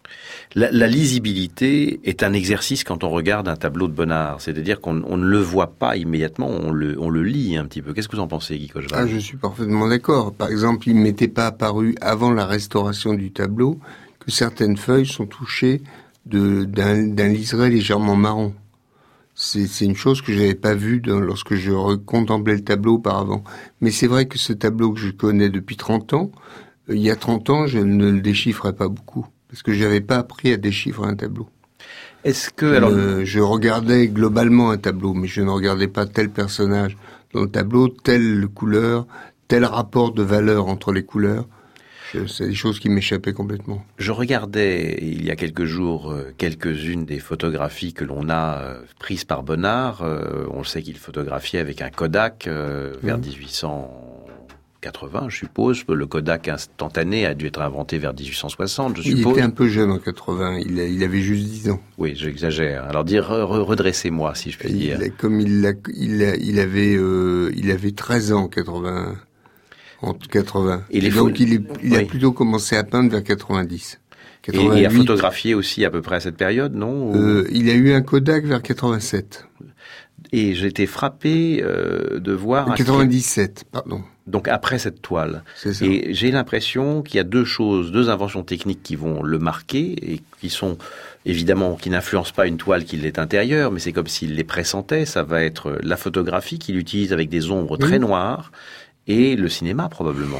La, la lisibilité est un exercice quand on regarde un tableau de Bonnard. C'est-à-dire qu'on on ne le voit pas immédiatement, on le, on le lit un petit peu. Qu'est-ce que vous en pensez, Guy Cocheval? Ah, je suis parfaitement d'accord. Par exemple, il ne m'était pas apparu, avant la restauration du tableau, que certaines feuilles sont touchées de, d'un, d'un liseré légèrement marron. C'est, c'est une chose que je n'avais pas vue dans, lorsque je contemplais le tableau auparavant. Mais c'est vrai que ce tableau que je connais depuis trente ans, euh, il y a trente ans, je ne le déchiffrais pas beaucoup. Parce que j'avais pas appris à déchiffrer un tableau. Est-ce que, je, alors... ne, je regardais globalement un tableau, mais je ne regardais pas tel personnage dans le tableau, telle couleur, tel rapport de valeur entre les couleurs. C'est des choses qui m'échappaient complètement. Je regardais il y a quelques jours euh, quelques-unes des photographies que l'on a euh, prises par Bonnard. Euh, on sait qu'il photographiait avec un Kodak euh, vers mmh. dix-huit cent quatre-vingts, je suppose. Le Kodak instantané a dû être inventé vers dix-huit cent soixante, je suppose. Il était un peu jeune en quatre-vingts, il, a, il avait juste dix ans. Oui, j'exagère. Alors dire re, redressez-moi, si je puis il dire. A, comme il, a, il, a, il, avait, euh, il avait treize ans en quatre-vingts. En quatre-vingts. Et, les et donc, il, est, il oui. a plutôt commencé à peindre vers quatre-vingt-dix. quatre-vingt-huit. Et, et à photographier aussi à peu près à cette période, non? Ou... euh, Il a eu un Kodak vers quatre-vingt-sept. Et j'ai été frappé euh, de voir... quatre-vingt-dix-sept, pardon. Donc après cette toile. C'est ça. Et j'ai l'impression qu'il y a deux choses, deux inventions techniques qui vont le marquer et qui sont évidemment, qui n'influencent pas une toile qui l'est intérieure, mais c'est comme s'il les pressentait. Ça va être la photographie qu'il utilise avec des ombres oui. très noires. Et le cinéma, probablement.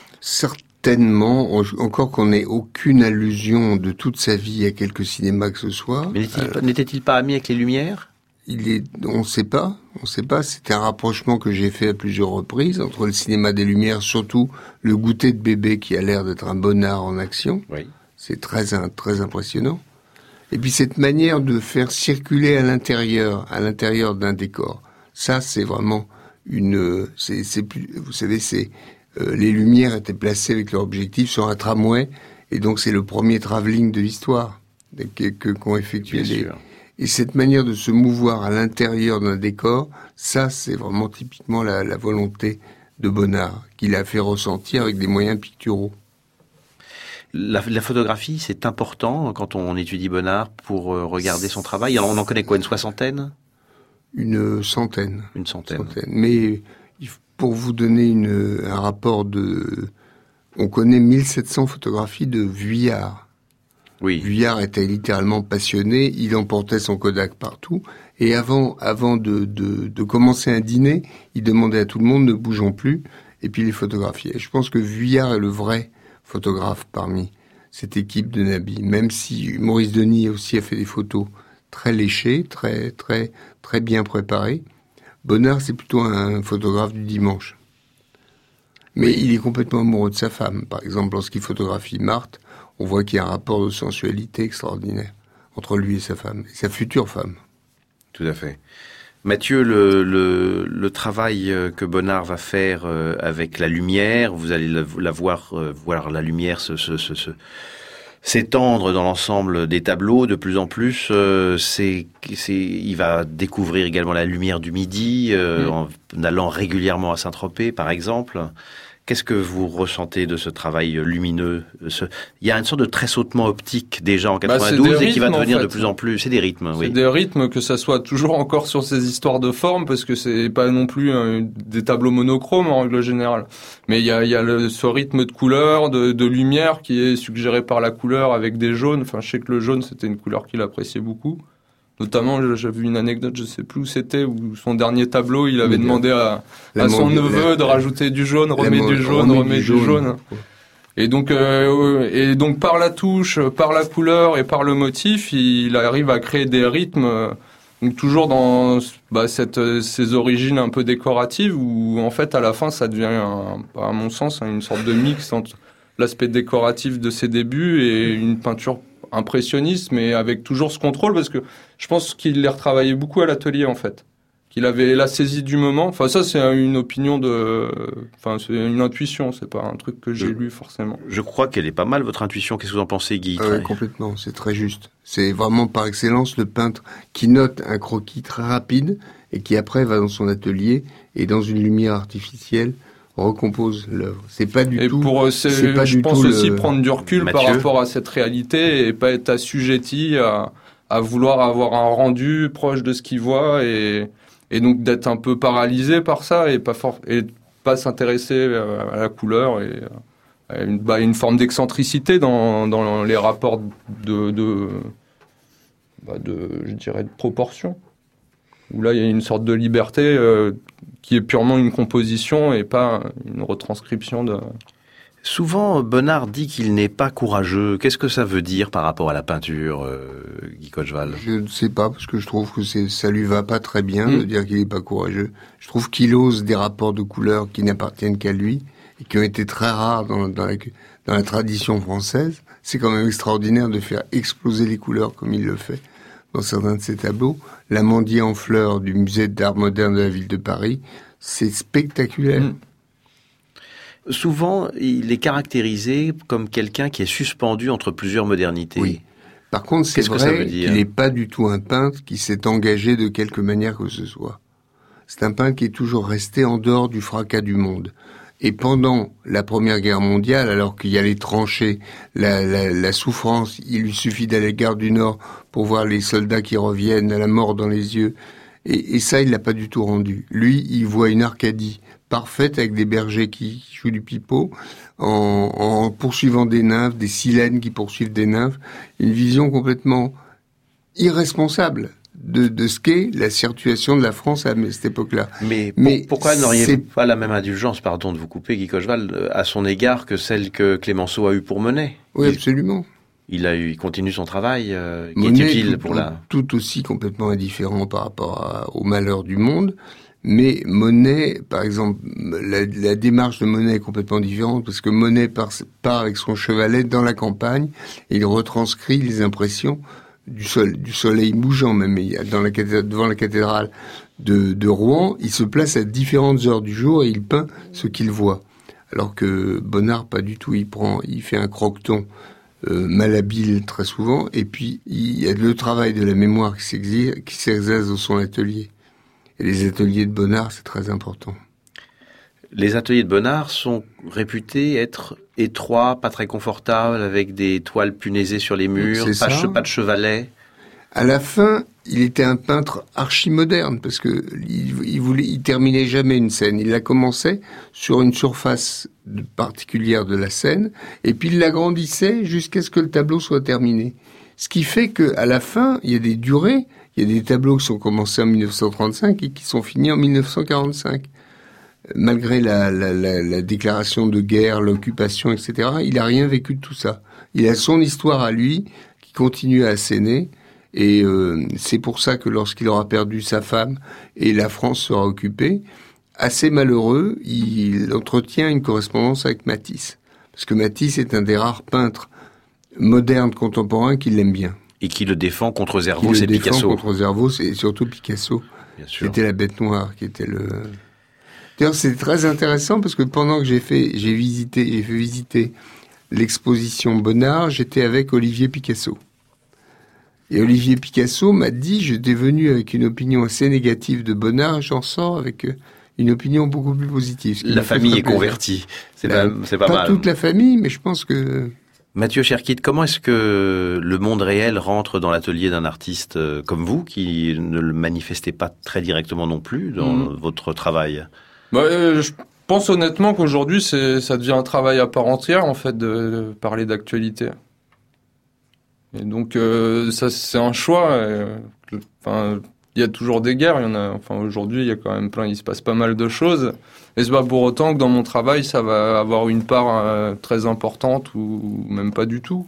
Certainement, encore qu'on n'ait aucune allusion de toute sa vie à quelque cinéma que ce soit. Mais n'était-il, euh, n'était-il pas ami avec les Lumières? Il est, on ne sait pas, on ne sait pas. C'était un rapprochement que j'ai fait à plusieurs reprises entre le cinéma des Lumières, surtout le Goûter de bébé qui a l'air d'être un Bonnard en action. Oui. C'est très, très impressionnant. Et puis cette manière de faire circuler à l'intérieur, à l'intérieur d'un décor. Ça, c'est vraiment une, c'est, c'est plus, vous savez, c'est, euh, les lumières étaient placées avec leur objectif sur un tramway, et donc c'est le premier travelling de l'histoire que, que, qu'ont effectué Bien les, sûr. Et cette manière de se mouvoir à l'intérieur d'un décor, ça, c'est vraiment typiquement la, la volonté de Bonnard, qu'il a fait ressentir avec des moyens picturaux. La, la photographie, c'est important quand on étudie Bonnard pour regarder son travail. Alors on en connaît quoi, une soixantaine ? Une centaine. Une centaine. centaine. Mais pour vous donner une, un rapport de... On connaît mille sept cents photographies de Vuillard. Oui. Vuillard était littéralement passionné, il emportait son Kodak partout. Et avant, avant de, de, de commencer un dîner, il demandait à tout le monde ne bougeons plus, et puis il les photographiait. Je pense que Vuillard est le vrai photographe parmi cette équipe de Nabi, même si Maurice Denis aussi a fait des photos très léchées, très très très bien préparées. Bonnard, c'est plutôt un photographe du dimanche. Mais il est complètement amoureux de sa femme. Par exemple, lorsqu'il photographie Marthe, on voit qu'il y a un rapport de sensualité extraordinaire entre lui et sa femme, et sa future femme. Tout à fait. Mathieu, le, le, le travail que Bonnard va faire avec la lumière, vous allez la, la voir, voir la lumière se, se, se, se, s'étendre dans l'ensemble des tableaux de plus en plus. Euh, c'est, c'est, il va découvrir également la lumière du midi, euh, mmh. en allant régulièrement à Saint-Tropez, par exemple. Qu'est-ce que vous ressentez de ce travail lumineux ? ce... Il y a une sorte de tressautement optique déjà en quatre-vingt-douze bah, et qui va devenir en fait. de plus en plus. C'est des rythmes, c'est oui. C'est des rythmes, que ça soit toujours encore sur ces histoires de forme, parce que c'est pas non plus euh, des tableaux monochromes en règle générale. Mais il y a, il y a le, ce rythme de couleur, de, de lumière qui est suggéré par la couleur avec des jaunes. Enfin, je sais que le jaune c'était une couleur qu'il appréciait beaucoup. Notamment, j'avais vu une anecdote, je sais plus où c'était, où son dernier tableau, il avait demandé à, à son neveu la, de rajouter du jaune, remet du jaune, remet du jaune. Du jaune. Et donc, euh, et donc par la touche, par la couleur et par le motif, il arrive à créer des rythmes, donc toujours dans bah, cette, ces origines un peu décoratives, où en fait à la fin ça devient, un, à mon sens, une sorte de mix entre l'aspect décoratif de ses débuts et une peinture impressionniste, mais avec toujours ce contrôle, parce que je pense qu'il les retravaillait beaucoup à l'atelier, en fait. Qu'il avait la saisie du moment. Enfin, ça, c'est une opinion de... Enfin, c'est une intuition, c'est pas un truc que j'ai je, lu, forcément. Je crois qu'elle est pas mal, votre intuition. Qu'est-ce que vous en pensez, Guy ? euh, Complètement, c'est très juste. C'est vraiment, par excellence, le peintre qui note un croquis très rapide et qui, après, va dans son atelier et, dans une lumière artificielle, recompose l'œuvre. C'est pas du et tout. Pour, c'est, c'est pas je du pense tout aussi le... prendre du recul Mathieu. Par rapport à cette réalité et pas être assujetti à, à vouloir avoir un rendu proche de ce qu'il voit et, et donc d'être un peu paralysé par ça et pas fort, et pas s'intéresser à la couleur et à une, bah, une forme d'excentricité dans, dans les rapports de, de, bah de, je dirais, de proportion. Où là, il y a une sorte de liberté euh, qui est purement une composition et pas une retranscription de... Souvent, Bonnard dit qu'il n'est pas courageux. Qu'est-ce que ça veut dire par rapport à la peinture, euh, Guy Cocheval ? Je ne sais pas, parce que je trouve que c'est, ça lui va pas très bien mmh. de dire qu'il n'est pas courageux. Je trouve qu'il ose des rapports de couleurs qui n'appartiennent qu'à lui et qui ont été très rares dans, dans, la, dans la tradition française. C'est quand même extraordinaire de faire exploser les couleurs comme il le fait dans certains de ses tableaux. L'Amandier en fleurs du musée d'art moderne de la ville de Paris, c'est spectaculaire. Mmh. Souvent, il est caractérisé comme quelqu'un qui est suspendu entre plusieurs modernités. Oui. Par contre, c'est Qu'est-ce vrai qu'il n'est pas du tout un peintre qui s'est engagé de quelque manière que ce soit. C'est un peintre qui est toujours resté en dehors du fracas du monde. Et pendant la Première Guerre mondiale, alors qu'il y a les tranchées, la, la, la souffrance, il lui suffit d'aller à la gare du Nord pour voir les soldats qui reviennent à la mort dans les yeux. Et, et ça, il l'a pas du tout rendu. Lui, il voit une Arcadie parfaite avec des bergers qui jouent du pipeau, en, en poursuivant des nymphes, des silènes qui poursuivent des nymphes. Une vision complètement irresponsable de, de ce qu'est la situation de la France à cette époque-là. Mais, pour, Mais pourquoi n'auriez-vous pas la même indulgence, pardon de vous couper, Guy Cocheval, à son égard que celle que Clémenceau a eue pour Monet ? Oui, il, absolument. Il a eu, il continue son travail, euh, qui Monet est utile tout, pour la... Tout aussi complètement indifférent par rapport à, au malheur du monde. Mais Monet, par exemple, la, la démarche de Monet est complètement différente parce que Monet part, part avec son chevalet dans la campagne et il retranscrit les impressions du, sol, du soleil bougeant même. Dans la cathédrale, devant la cathédrale de, de Rouen, il se place à différentes heures du jour et il peint ce qu'il voit. Alors que Bonnard, pas du tout. Il prend, il fait un croqueton euh, malhabile très souvent et puis il y a le travail de la mémoire qui s'exerce, qui s'exerce dans son atelier. Et les ateliers de Bonnard, c'est très important. Les ateliers de Bonnard sont réputés être étroits, pas très confortables, avec des toiles punaisées sur les murs, pas, che- pas de chevalet. À la fin, il était un peintre archi-moderne, parce que il, il voulait, il terminait jamais une scène. Il la commençait sur une surface de, particulière de la scène, et puis il l'agrandissait jusqu'à ce que le tableau soit terminé. Ce qui fait que, à la fin, il y a des durées, il y a des tableaux qui sont commencés en dix-neuf cent trente-cinq et qui sont finis en dix-neuf cent quarante-cinq. Malgré la, la, la, la déclaration de guerre, l'occupation, et cetera, il a rien vécu de tout ça. Il a son histoire à lui, qui continue à asséner. Et euh, c'est pour ça que lorsqu'il aura perdu sa femme et la France sera occupée, assez malheureux, il entretient une correspondance avec Matisse. Parce que Matisse est un des rares peintres modernes contemporains qui l'aime bien. Et qui le défend contre Zervos qui et le défend Picasso. contre Zervos et surtout Picasso. Bien sûr. C'était la bête noire qui était le... D'ailleurs, c'est très intéressant parce que pendant que j'ai fait, j'ai visité, j'ai fait visiter l'exposition Bonnard, j'étais avec Olivier Picasso. Et Olivier Picasso m'a dit, j'étais venu avec une opinion assez négative de Bonnard, j'en sors avec une opinion beaucoup plus positive. La famille est convertie. C'est la, pas, c'est pas, pas mal. toute la famille, mais je pense que... Mathieu Cherkit, comment est-ce que le monde réel rentre dans l'atelier d'un artiste comme vous, qui ne le manifestez pas très directement non plus dans mmh. votre travail ? Bah, euh, je pense honnêtement qu'aujourd'hui, c'est, ça devient un travail à part entière, en fait, de, de parler d'actualité. Et donc, euh, ça, c'est un choix. Euh, enfin, il y a toujours des guerres. Il y en a. Enfin, aujourd'hui, il y a quand même plein. Il se passe pas mal de choses. Et c'est pas pour autant que dans mon travail, ça va avoir une part euh, très importante ou, ou même pas du tout.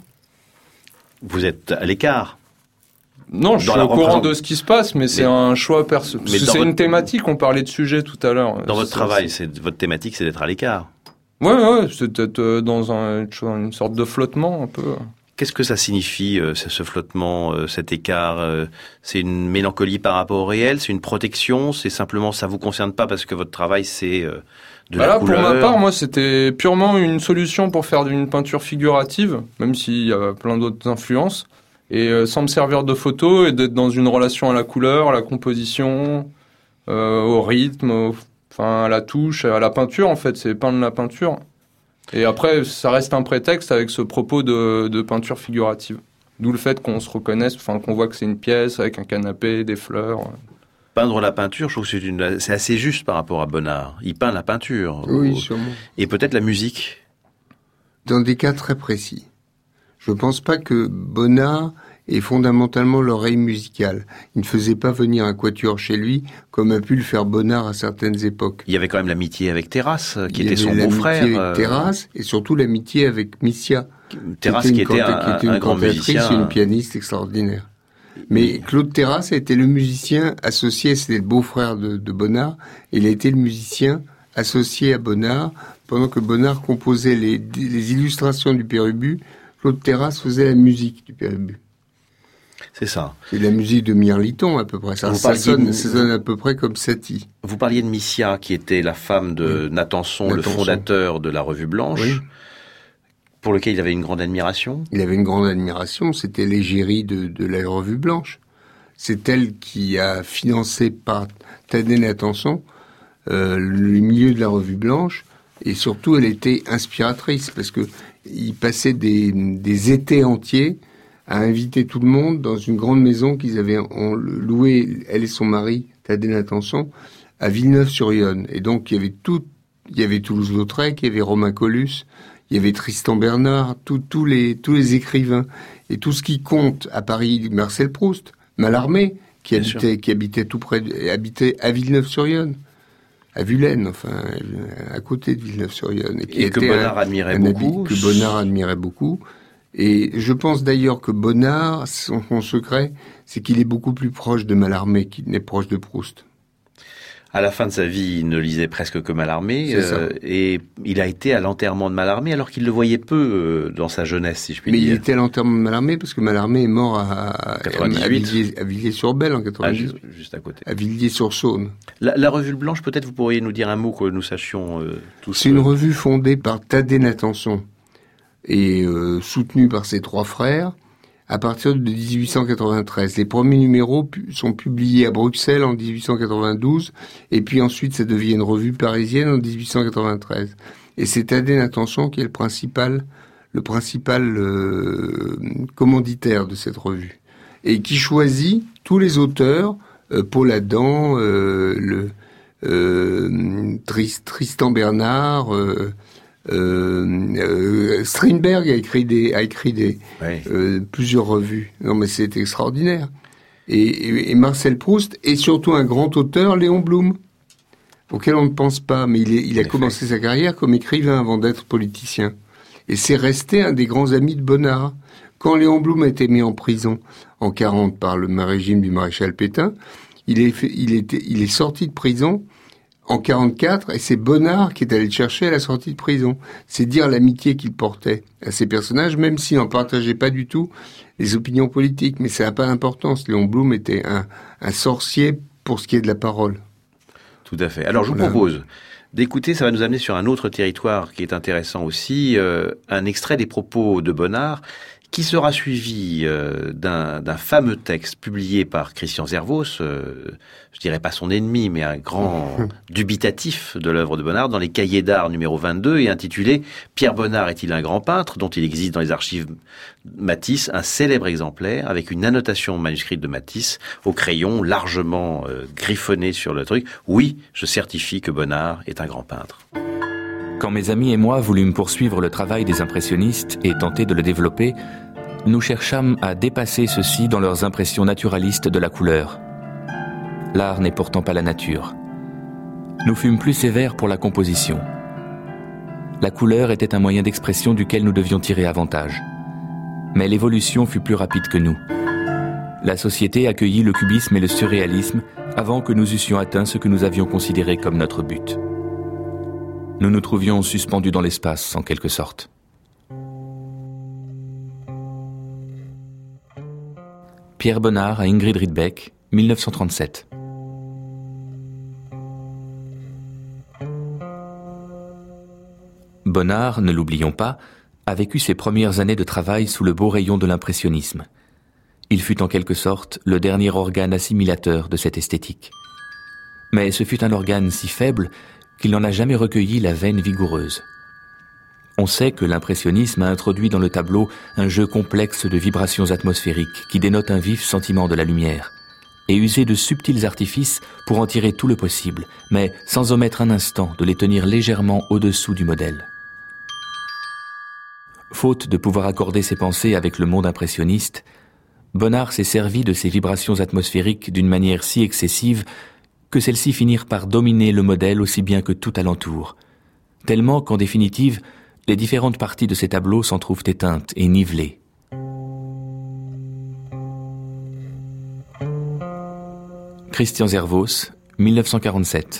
Vous êtes à l'écart. Non, je dans suis au courant représent... de ce qui se passe, mais, mais c'est un choix perso. C'est votre... une thématique. On parlait de sujet tout à l'heure. Dans c'est votre ça, travail, c'est... c'est votre thématique, c'est d'être à l'écart. Ouais, ouais, c'est d'être dans un, une sorte de flottement un peu. Qu'est-ce que ça signifie, euh, ce flottement, euh, cet écart euh, c'est une mélancolie par rapport au réel, c'est une protection, c'est simplement ça vous concerne pas parce que votre travail c'est euh, de bah la là, couleur. Pour ma part, moi, c'était purement une solution pour faire une peinture figurative, même s'il y a plein d'autres influences, et euh, sans me servir de photos et d'être dans une relation à la couleur, à la composition, euh, au rythme, au, enfin à la touche, à la peinture. En fait, c'est peindre la peinture. Et après, ça reste un prétexte avec ce propos de, de peinture figurative. D'où le fait qu'on se reconnaisse, enfin qu'on voit que c'est une pièce avec un canapé, des fleurs. Peindre la peinture, je trouve que c'est, une, c'est assez juste par rapport à Bonnard. Il peint la peinture. Oui, ou, sûrement. Et peut-être la musique. Dans des cas très précis. Je ne pense pas que Bonnard ait fondamentalement l'oreille musicale. Il ne faisait pas venir un quatuor chez lui, comme a pu le faire Bonnard à certaines époques. Il y avait quand même l'amitié avec Terrasse, qui Il était son beau-frère. L'amitié avec Terrasse, et surtout l'amitié avec Missia. Terrasse qui était, qui était un, qui était un grand musicien. Et une pianiste extraordinaire. Mais Claude Terrasse a été le musicien associé, c'était le beau-frère de, de Bonnard, et il a été le musicien associé à Bonnard, pendant que Bonnard composait les, les illustrations du Pérubus, Claude Terrasse faisait la musique du Pérubus. C'est ça. C'est la musique de Mirliton, à peu près. Ça, ça, sonne, de... ça sonne à peu près comme Satie. Vous parliez de Missia, qui était la femme de oui. Nathanson, le fondateur de la Revue Blanche, oui. pour lequel il avait une grande admiration. Il avait une grande admiration. C'était l'égérie de, de la Revue Blanche. C'est elle qui a financé par Thaddée Nathanson euh, le milieu de la Revue Blanche. Et surtout, elle était inspiratrice, parce que il passait des, des étés entiers à inviter tout le monde dans une grande maison qu'ils avaient louée, elle et son mari, Thaddée Nathanson, à Villeneuve-sur-Yonne. Et donc, il y avait tout, il y avait Toulouse-Lautrec, il y avait Romain Colus, il y avait Tristan Bernard, tout, tous les, tous les écrivains. Et tout ce qui compte à Paris, Marcel Proust, Mallarmé, qui Bien habitait, sûr. qui habitait tout près, de, habitait à Villeneuve-sur-Yonne. À Vulaine, enfin, à côté de Villeneuve-sur-Yonne. Et, qui et que Bonnard un, admirait un beaucoup. Que Bonnard admirait beaucoup. Et je pense d'ailleurs que Bonnard, son, son secret, c'est qu'il est beaucoup plus proche de Mallarmé qu'il n'est proche de Proust. À la fin de sa vie, il ne lisait presque que Mallarmé, euh, et il a été à l'enterrement de Mallarmé alors qu'il le voyait peu euh, dans sa jeunesse, si je puis Mais dire. Mais il était à l'enterrement de Mallarmé parce que Mallarmé est mort à, quatre-vingt-dix-huit. à, Villiers, à Villiers-sur-Belle en quatre-vingt-dix-huit. Ah, juste, juste à côté. À Villiers-sur-Saône. La, la Revue Blanche, peut-être vous pourriez nous dire un mot que nous sachions euh, tous. C'est une revue fondée par Thaddée Nathanson et euh, soutenue par ses trois frères, à partir de dix-huit cent quatre-vingt-treize. Les premiers numéros pu- sont publiés à Bruxelles en dix-huit cent quatre-vingt-douze, et puis ensuite ça devient une revue parisienne en dix-huit cent quatre-vingt-treize. Et c'est Thaddée Nathanson qui est le principal, le principal euh, commanditaire de cette revue, et qui choisit tous les auteurs, euh, Paul Adam, euh, le euh, Trist, Tristan Bernard. Euh, Euh, euh, Strindberg a écrit des, a écrit des, ouais. euh, plusieurs revues. Non, mais c'est extraordinaire. Et, et, et Marcel Proust est surtout un grand auteur, Léon Blum, auquel on ne pense pas, mais il, est, il a commencé sa carrière comme écrivain avant d'être politicien. Et c'est resté un des grands amis de Bonnard. Quand Léon Blum a été mis en prison en quarante par le régime du maréchal Pétain, il est, fait, il était, il est sorti de prison en quarante-quatre, et c'est Bonnard qui est allé le chercher à la sortie de prison. C'est dire l'amitié qu'il portait à ces personnages, même s'il n'en partageait pas du tout les opinions politiques. Mais ça n'a pas d'importance. Léon Blum était un, un sorcier pour ce qui est de la parole. Tout à fait. Alors je vous voilà. propose d'écouter, ça va nous amener sur un autre territoire qui est intéressant aussi, euh, un extrait des propos de Bonnard, qui sera suivi euh, d'un, d'un fameux texte publié par Christian Zervos, euh, je dirais pas son ennemi, mais un grand dubitatif de l'œuvre de Bonnard, dans les Cahiers d'art numéro vingt-deux, et intitulé « Pierre Bonnard est-il un grand peintre ?» dont il existe dans les archives Matisse un célèbre exemplaire avec une annotation manuscrite de Matisse au crayon largement euh, griffonné sur le truc. « Oui, je certifie que Bonnard est un grand peintre. » Quand mes amis et moi voulûmes poursuivre le travail des impressionnistes et tenter de le développer, nous cherchâmes à dépasser ceux-ci dans leurs impressions naturalistes de la couleur. L'art n'est pourtant pas la nature. Nous fûmes plus sévères pour la composition. La couleur était un moyen d'expression duquel nous devions tirer avantage. Mais l'évolution fut plus rapide que nous. La société accueillit le cubisme et le surréalisme avant que nous eussions atteint ce que nous avions considéré comme notre but. Nous nous trouvions suspendus dans l'espace, en quelque sorte. Pierre Bonnard à Ingrid Rydbeck, mille neuf cent trente-sept. Bonnard, ne l'oublions pas, a vécu ses premières années de travail sous le beau rayon de l'impressionnisme. Il fut en quelque sorte le dernier organe assimilateur de cette esthétique. Mais ce fut un organe si faible qu'il n'en a jamais recueilli la veine vigoureuse. On sait que l'impressionnisme a introduit dans le tableau un jeu complexe de vibrations atmosphériques qui dénote un vif sentiment de la lumière, et usé de subtils artifices pour en tirer tout le possible, mais sans omettre un instant de les tenir légèrement au-dessous du modèle. Faute de pouvoir accorder ses pensées avec le monde impressionniste, Bonnard s'est servi de ces vibrations atmosphériques d'une manière si excessive que celles-ci finirent par dominer le modèle aussi bien que tout alentour, tellement qu'en définitive, les différentes parties de ces tableaux s'en trouvent éteintes et nivelées. Christian Zervos, mille neuf cent quarante-sept.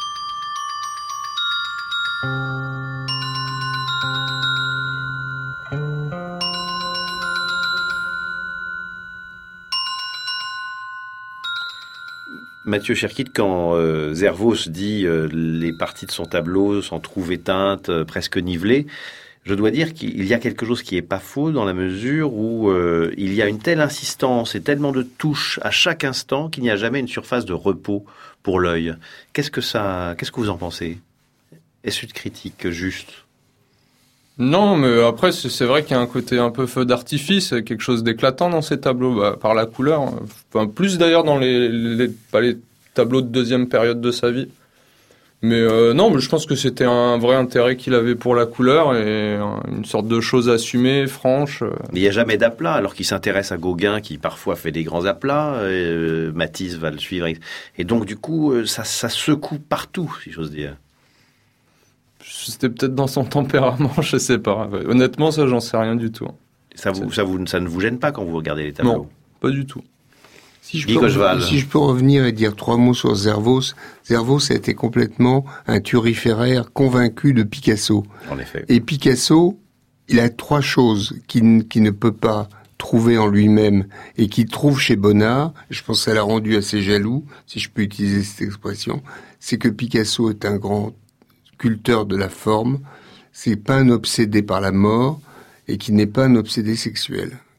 Mathieu Cherkit, quand euh, Zervos dit euh, les parties de son tableau s'en trouvent éteintes, euh, presque nivelées, je dois dire qu'il y a quelque chose qui est pas faux dans la mesure où euh, il y a une telle insistance et tellement de touches à chaque instant qu'il n'y a jamais une surface de repos pour l'œil. Qu'est-ce que ça, qu'est-ce que vous en pensez ? Est-ce une critique juste ? Non, mais après, c'est, c'est vrai qu'il y a un côté un peu feu d'artifice, quelque chose d'éclatant dans ces tableaux, bah, par la couleur. Enfin, plus d'ailleurs dans les, les, pas les tableaux de deuxième période de sa vie. Mais euh, non, mais je pense que c'était un vrai intérêt qu'il avait pour la couleur et une sorte de chose assumée, franche. Mais il n'y a jamais d'aplat, alors qu'il s'intéresse à Gauguin, qui parfois fait des grands aplats. Euh, Matisse va le suivre. Et donc, du coup, ça, ça secoue partout, si j'ose dire. C'était peut-être dans son tempérament, je sais pas. Honnêtement, ça, j'en sais rien du tout. Ça, vous, ça, vous, ça ne vous gêne pas quand vous regardez les tableaux ? Non, pas du tout. Si je, peux, si je peux revenir et dire trois mots sur Zervos, Zervos a été complètement un turiféraire convaincu de Picasso. En effet. Et Picasso, il a trois choses qu'il, qu'il ne peut pas trouver en lui-même et qu'il trouve chez Bonnard. Je pense que ça l'a rendu assez jaloux, si je peux utiliser cette expression. C'est que Picasso est un grand sculpteur de la forme, c'est pas un obsédé par la mort et qui n'est pas un obsédé sexuel.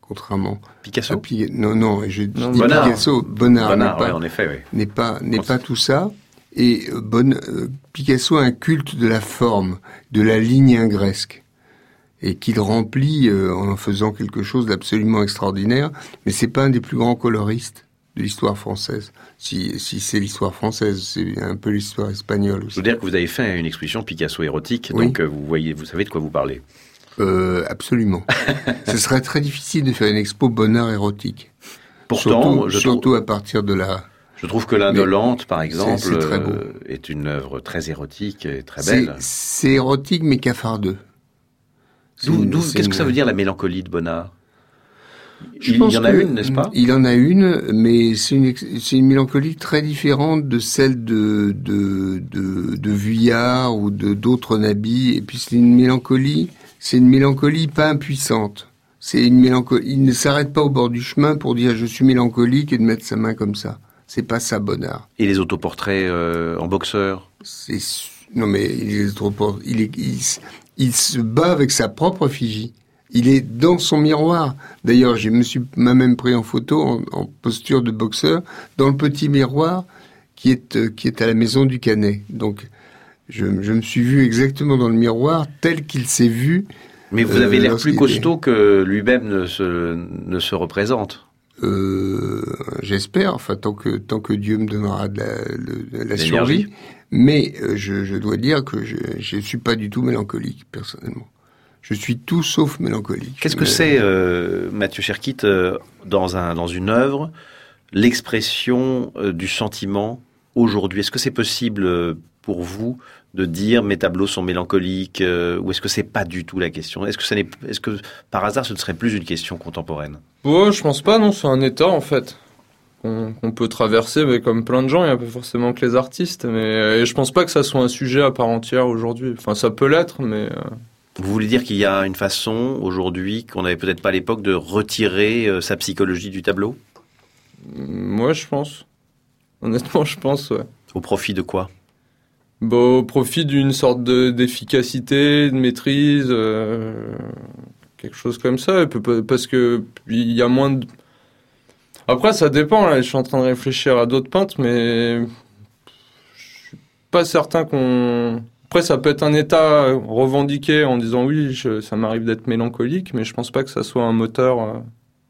contrairement Picasso. à Pi- non, non, je dis Bonnard. Picasso, Bonnard, Bonnard, n'est pas, ouais, en effet, oui. n'est pas, n'est pas tout ça. Et euh, Bon, euh, Picasso a un culte de la forme, de la ligne ingresque, et qu'il remplit euh, en en faisant quelque chose d'absolument extraordinaire. Mais c'est pas un des plus grands coloristes de l'histoire française. Si, si c'est l'histoire française, c'est un peu l'histoire espagnole Je aussi. veux dire que vous avez fait une exposition Picasso érotique, Oui. donc euh, vous voyez, vous savez de quoi vous parlez. Euh, absolument. Ce serait très difficile de faire une expo Bonnard érotique. Pourtant, surtout, je, surtout trouve, à partir de la. je trouve que l'Indolente, par exemple, c'est très beau. euh, est une œuvre très érotique et très C'est, belle. c'est érotique mais cafardeux. C'est D'où, une- d'où- c'est qu'est-ce une- que ça veut dire la mélancolie de Bonnard? Je Il pense y en a que- une, n'est-ce pas? Il en a une, mais c'est une, ex- c'est une mélancolie très différente de celle de, de, de, de Vuillard ou de d'autres nabis. Et puis c'est une mélancolie, c'est une mélancolie pas impuissante. C'est une mélancolie, il ne s'arrête pas au bord du chemin pour dire je suis mélancolique et de mettre sa main comme ça. C'est pas ça, Bonnard. Et les autoportraits euh, en boxeur? C'est, su- non mais il est trop, por- il est, il, s- il se bat avec sa propre effigie. Il est dans son miroir. D'ailleurs, je me suis m'a même pris en photo, en, en posture de boxeur, dans le petit miroir qui est euh, qui est à la maison du Canet. Donc, je, je me suis vu exactement dans le miroir tel qu'il s'est vu. Mais vous Euh, avez l'air lorsqu'il plus costaud que lui-même ne se, ne se représente. Euh, j'espère, enfin tant que tant que Dieu me donnera de la, de, de la L'énergie. survie. Mais euh, je, je dois dire que je je suis pas du tout mélancolique personnellement. Je suis tout sauf mélancolique. Qu'est-ce que Mais- c'est, euh, Mathieu Cherkit, euh, dans, un, dans une œuvre, l'expression euh, du sentiment aujourd'hui? Est-ce que c'est possible euh, pour vous de dire mes tableaux sont mélancoliques euh, ou est-ce que c'est pas du tout la question? Est-ce que, ça n'est, est-ce que par hasard ce ne serait plus une question contemporaine? Ouais, je pense pas, non, c'est un état en fait. Qu'on, qu'on peut traverser, mais comme plein de gens, il n'y a pas forcément que les artistes. Mais et je pense pas que ça soit un sujet à part entière aujourd'hui. Enfin, ça peut l'être, mais. euh, Vous voulez dire qu'il y a une façon aujourd'hui qu'on n'avait peut-être pas à l'époque de retirer euh, sa psychologie du tableau? Moi, je pense. Honnêtement, je pense, ouais. Au profit de quoi? Bon, au profit d'une sorte de, d'efficacité, de maîtrise, euh, quelque chose comme ça. Et peu- Parce que il y a moins de... Après, ça dépend, là. Je suis en train de réfléchir à d'autres peintres, mais je suis pas certain qu'on... Après, ça peut être un état revendiqué en disant oui, je- ça m'arrive d'être mélancolique, mais je pense pas que ça soit un moteur euh,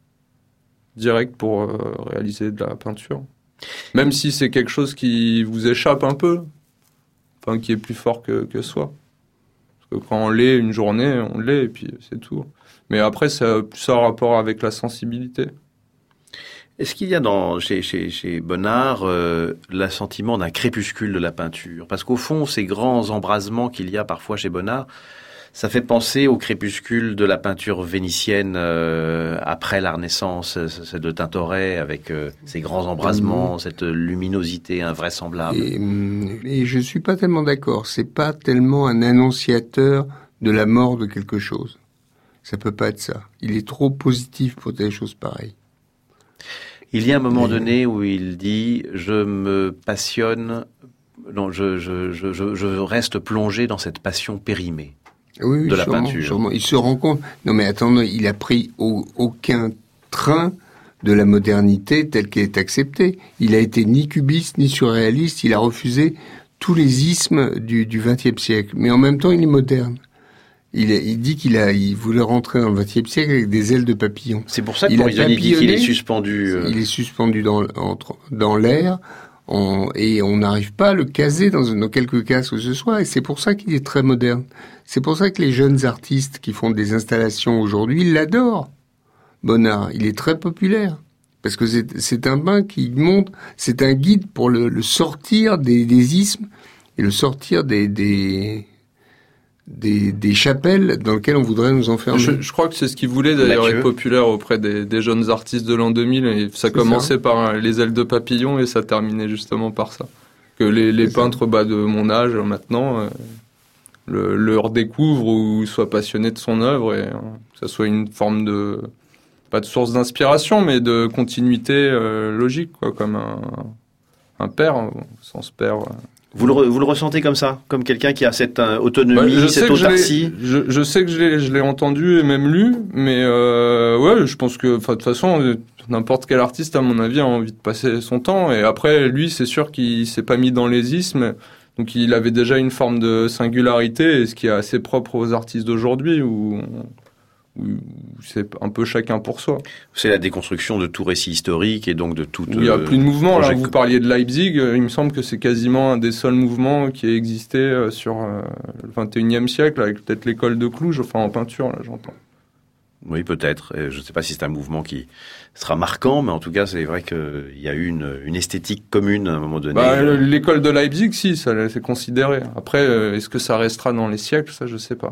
direct pour euh, réaliser de la peinture. Même si c'est quelque chose qui vous échappe un peu, enfin qui est plus fort que, que soi. Parce que quand on l'est une journée, on l'est et puis c'est tout. Mais après, ça a plus un rapport avec la sensibilité. Est-ce qu'il y a dans, chez, chez, chez Bonnard euh, l'assentiment d'un crépuscule de la peinture? Parce qu'au fond, ces grands embrasements qu'il y a parfois chez Bonnard, ça fait penser au crépuscule de la peinture vénitienne euh, après la Renaissance, celle de Tintoret, avec euh, ces grands embrasements, mmh. cette luminosité invraisemblable. Et, et je suis pas tellement d'accord. C'est pas tellement un annonciateur de la mort de quelque chose. Ça peut pas être ça. Il est trop positif pour des choses pareilles. Il y a un moment Mais... donné où il dit « Je me passionne, non, je, je, je, je, je reste plongé dans cette passion périmée. » Oui, oui, de la sûrement, peinture. Sûrement. Il se rend compte. Non, mais attendez, il a pris au, aucun train de la modernité telle qu'elle est acceptée. Il a été ni cubiste ni surréaliste. Il a refusé tous les ismes du du vingtième siècle. Mais en même temps, il est moderne. Il, est, il dit qu'il a, il voulait rentrer dans le vingtième siècle avec des ailes de papillon. C'est pour ça que il Morrisoni dit qu'il est suspendu. Euh... Il est suspendu dans, entre, dans l'air. On, et on n'arrive pas à le caser dans, dans quelques cas que ce soit, et c'est pour ça qu'il est très moderne. C'est pour ça que les jeunes artistes qui font des installations aujourd'hui, ils l'adorent. Bonnard, il est très populaire, parce que c'est, c'est un bain qui montre, c'est un guide pour le, le sortir des, des ismes, et le sortir des, des, des, des chapelles dans lesquelles on voudrait nous enfermer. Je, je crois que c'est ce qu'il voulait d'ailleurs, Mathieu. être populaire auprès des, des jeunes artistes de l'an deux mille. Et ça C'est commençait ça. par les ailes de papillon et ça terminait justement par ça. Que les, les peintres bah, de mon âge maintenant euh, le, le redécouvrent ou soient passionnés de son œuvre et euh, que ça soit une forme de, pas de source d'inspiration, mais de continuité euh, logique, quoi, comme un, un père, au sens père. Vous le, vous le ressentez comme ça, comme quelqu'un qui a cette euh, autonomie, bah, cette autarcie. Je, je sais que je l'ai, je l'ai entendu et même lu, mais euh, ouais, je pense que, enfin, de toute façon, n'importe quel artiste, à mon avis, a envie de passer son temps. Et après, lui, c'est sûr qu'il s'est pas mis dans les ismes, donc il avait déjà une forme de singularité, ce qui est assez propre aux artistes d'aujourd'hui, où, où c'est un peu chacun pour soi. C'est la déconstruction de tout récit historique et donc de tout. Il n'y a plus de mouvement. Là, vous parliez de Leipzig, il me semble que c'est quasiment un des seuls mouvements qui ait existé sur le vingt et unième siècle, avec peut-être l'école de Cluj, enfin en peinture, là, j'entends. Oui, peut-être. Je ne sais pas si c'est un mouvement qui sera marquant, mais en tout cas, c'est vrai qu'il y a eu une, une esthétique commune à un moment donné. Bah, l'école de Leipzig, si, ça c'est considéré. Après, est-ce que ça restera dans les siècles? Ça, je ne sais pas.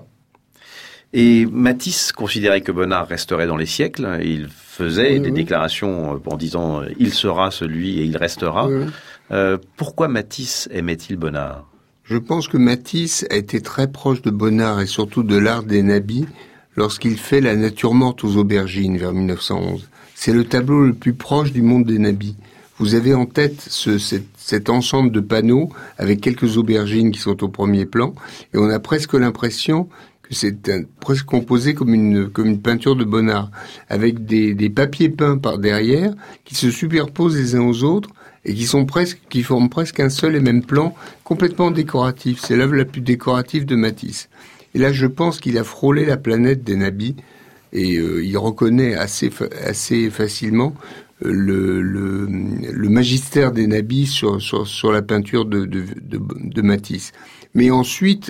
Et Matisse considérait que Bonnard resterait dans les siècles. Il faisait oui, des oui. déclarations en disant « il sera celui et il restera oui. ». Euh, pourquoi Matisse aimait-il Bonnard? Je pense que Matisse a été très proche de Bonnard et surtout de l'art des nabis lorsqu'il fait La nature morte aux aubergines vers mille neuf cent onze. C'est le tableau le plus proche du monde des nabis. Vous avez en tête ce, cet, cet ensemble de panneaux avec quelques aubergines qui sont au premier plan et on a presque l'impression que c'est un, presque composé comme une, comme une peinture de Bonnard avec des, des papiers peints par derrière qui se superposent les uns aux autres et qui sont presque, qui forment presque un seul et même plan complètement décoratif. C'est l'œuvre la plus décorative de Matisse. Et là, je pense qu'il a frôlé la planète des nabis et euh, il reconnaît assez, assez facilement euh, le, le, le magistère des nabis sur, sur, sur la peinture de, de, de, de Matisse. Mais ensuite,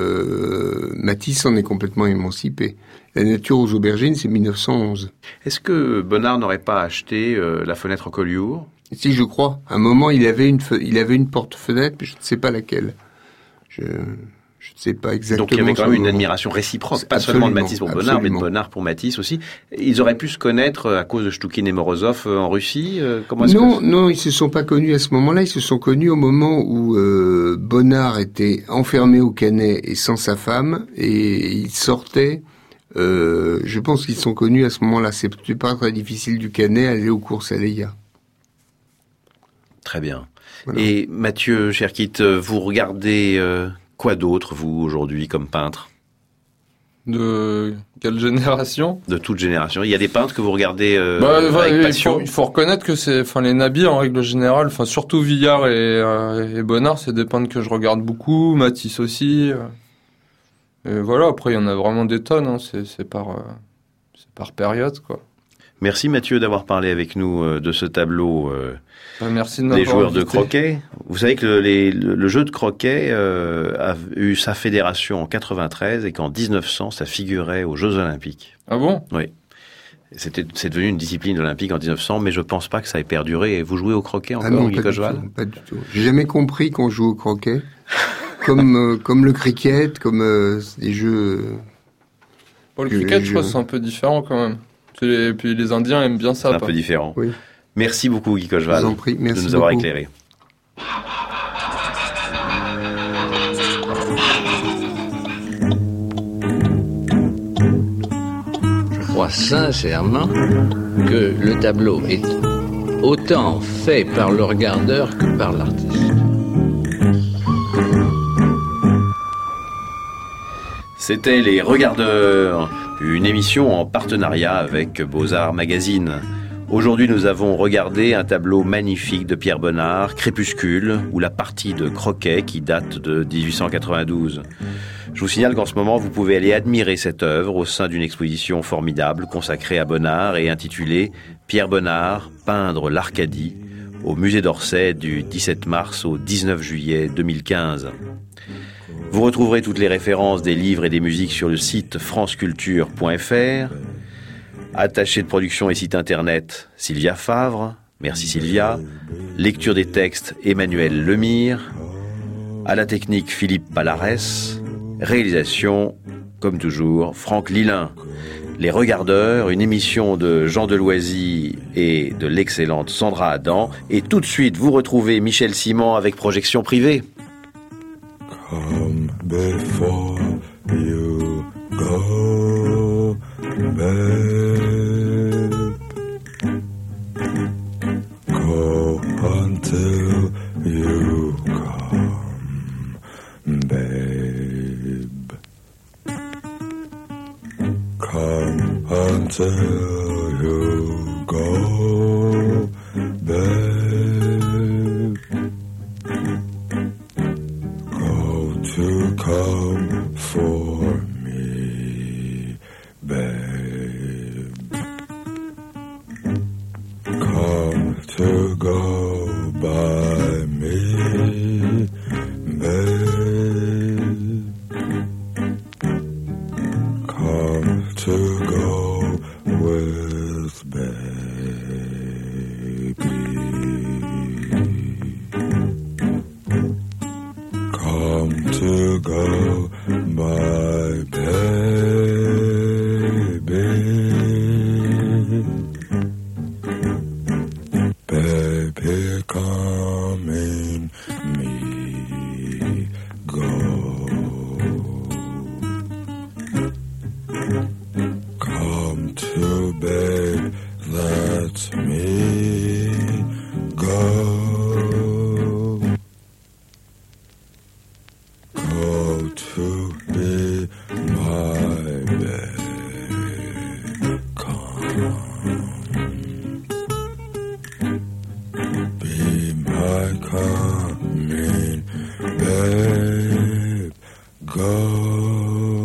euh, Matisse en est complètement émancipé. La nature aux aubergines, c'est mille neuf cent onze. Est-ce que Bonnard n'aurait pas acheté euh, la fenêtre en Collioure? Si, je crois. À un moment, il avait une, fe- il avait une porte-fenêtre, mais je ne sais pas laquelle. Je... Je ne sais pas exactement. Donc il y avait quand même une admiration réciproque, pas absolument, seulement de Matisse pour Bonnard, absolument. Mais de Bonnard pour Matisse aussi. Ils auraient pu se connaître à cause de Shtukin et Morozov en Russie. Comment est-ce non, que... non, ils se sont pas connus à ce moment-là. Ils se sont connus au moment où euh, Bonnard était enfermé au Canet et sans sa femme, et il sortait. Euh, je pense qu'ils se sont connus à ce moment-là. C'est pas très difficile du Canet à aller aux courses à Leia. Très bien. Voilà. Et Mathieu Cherkit, vous regardez. Euh... Quoi d'autre, vous, aujourd'hui, comme peintre? De quelle génération? De toute génération. Il y a des peintres que vous regardez euh, bah, avec il passion. Faut, il faut reconnaître que c'est, enfin, les nabis, en règle générale, enfin, surtout Vuillard et, euh, et Bonnard, c'est des peintres que je regarde beaucoup, Matisse aussi. Euh, et voilà, après, il y en a vraiment des tonnes, hein, c'est, c'est par, euh, c'est par période, quoi. Merci Mathieu d'avoir parlé avec nous euh, de ce tableau euh, Merci de des joueurs invité. de croquet. Vous savez que le, les, le, le jeu de croquet euh, a eu sa fédération en quatre-vingt-treize et qu'en dix-neuf cents, ça figurait aux Jeux Olympiques. Ah bon? Oui. C'était, c'est devenu une discipline olympique en dix-neuf cents, mais je pense pas que ça ait perduré. Vous jouez au croquet encore, ah non, Guy pas, du tout, pas du tout. J'ai jamais compris qu'on joue au croquet. comme, euh, comme le cricket, comme euh, des jeux... Bon, le cricket, je crois que c'est un peu différent quand même. Et puis les Indiens aiment bien ça. C'est un pas. peu différent. Oui. Merci beaucoup Guy Cocheval de nous beaucoup. avoir éclairés. Je crois sincèrement que le tableau est autant fait par le regardeur que par l'artiste. C'était Les Regardeurs, une émission en partenariat avec Beaux-Arts Magazine. Aujourd'hui, nous avons regardé un tableau magnifique de Pierre Bonnard, Crépuscule, ou la partie de croquet qui date de dix-huit cent quatre-vingt-douze. Je vous signale qu'en ce moment, vous pouvez aller admirer cette œuvre au sein d'une exposition formidable consacrée à Bonnard et intitulée Pierre Bonnard, peindre l'Arcadie, au musée d'Orsay du dix-sept mars au dix-neuf juillet deux mille quinze. Vous retrouverez toutes les références des livres et des musiques sur le site franceculture point f r. Attaché de production et site internet, Sylvia Favre. Merci Sylvia. Lecture des textes, Emmanuel Lemire. À la technique, Philippe Palarès. Réalisation, comme toujours, Franck Lilin. Les Regardeurs, une émission de Jean Deloisy et de l'excellente Sandra Adam. Et tout de suite, vous retrouvez Michel Simon avec Projection Privée. Come before you go, babe. Go until you come. babe. Come until you go, babe. Go to come for me, babe. Come to go by me, babe. Come to go with baby. Come to go my baby. Baby, come in me, go. Come to babe, that's me, go. Go to be my babe, come. Be my coming babe, go.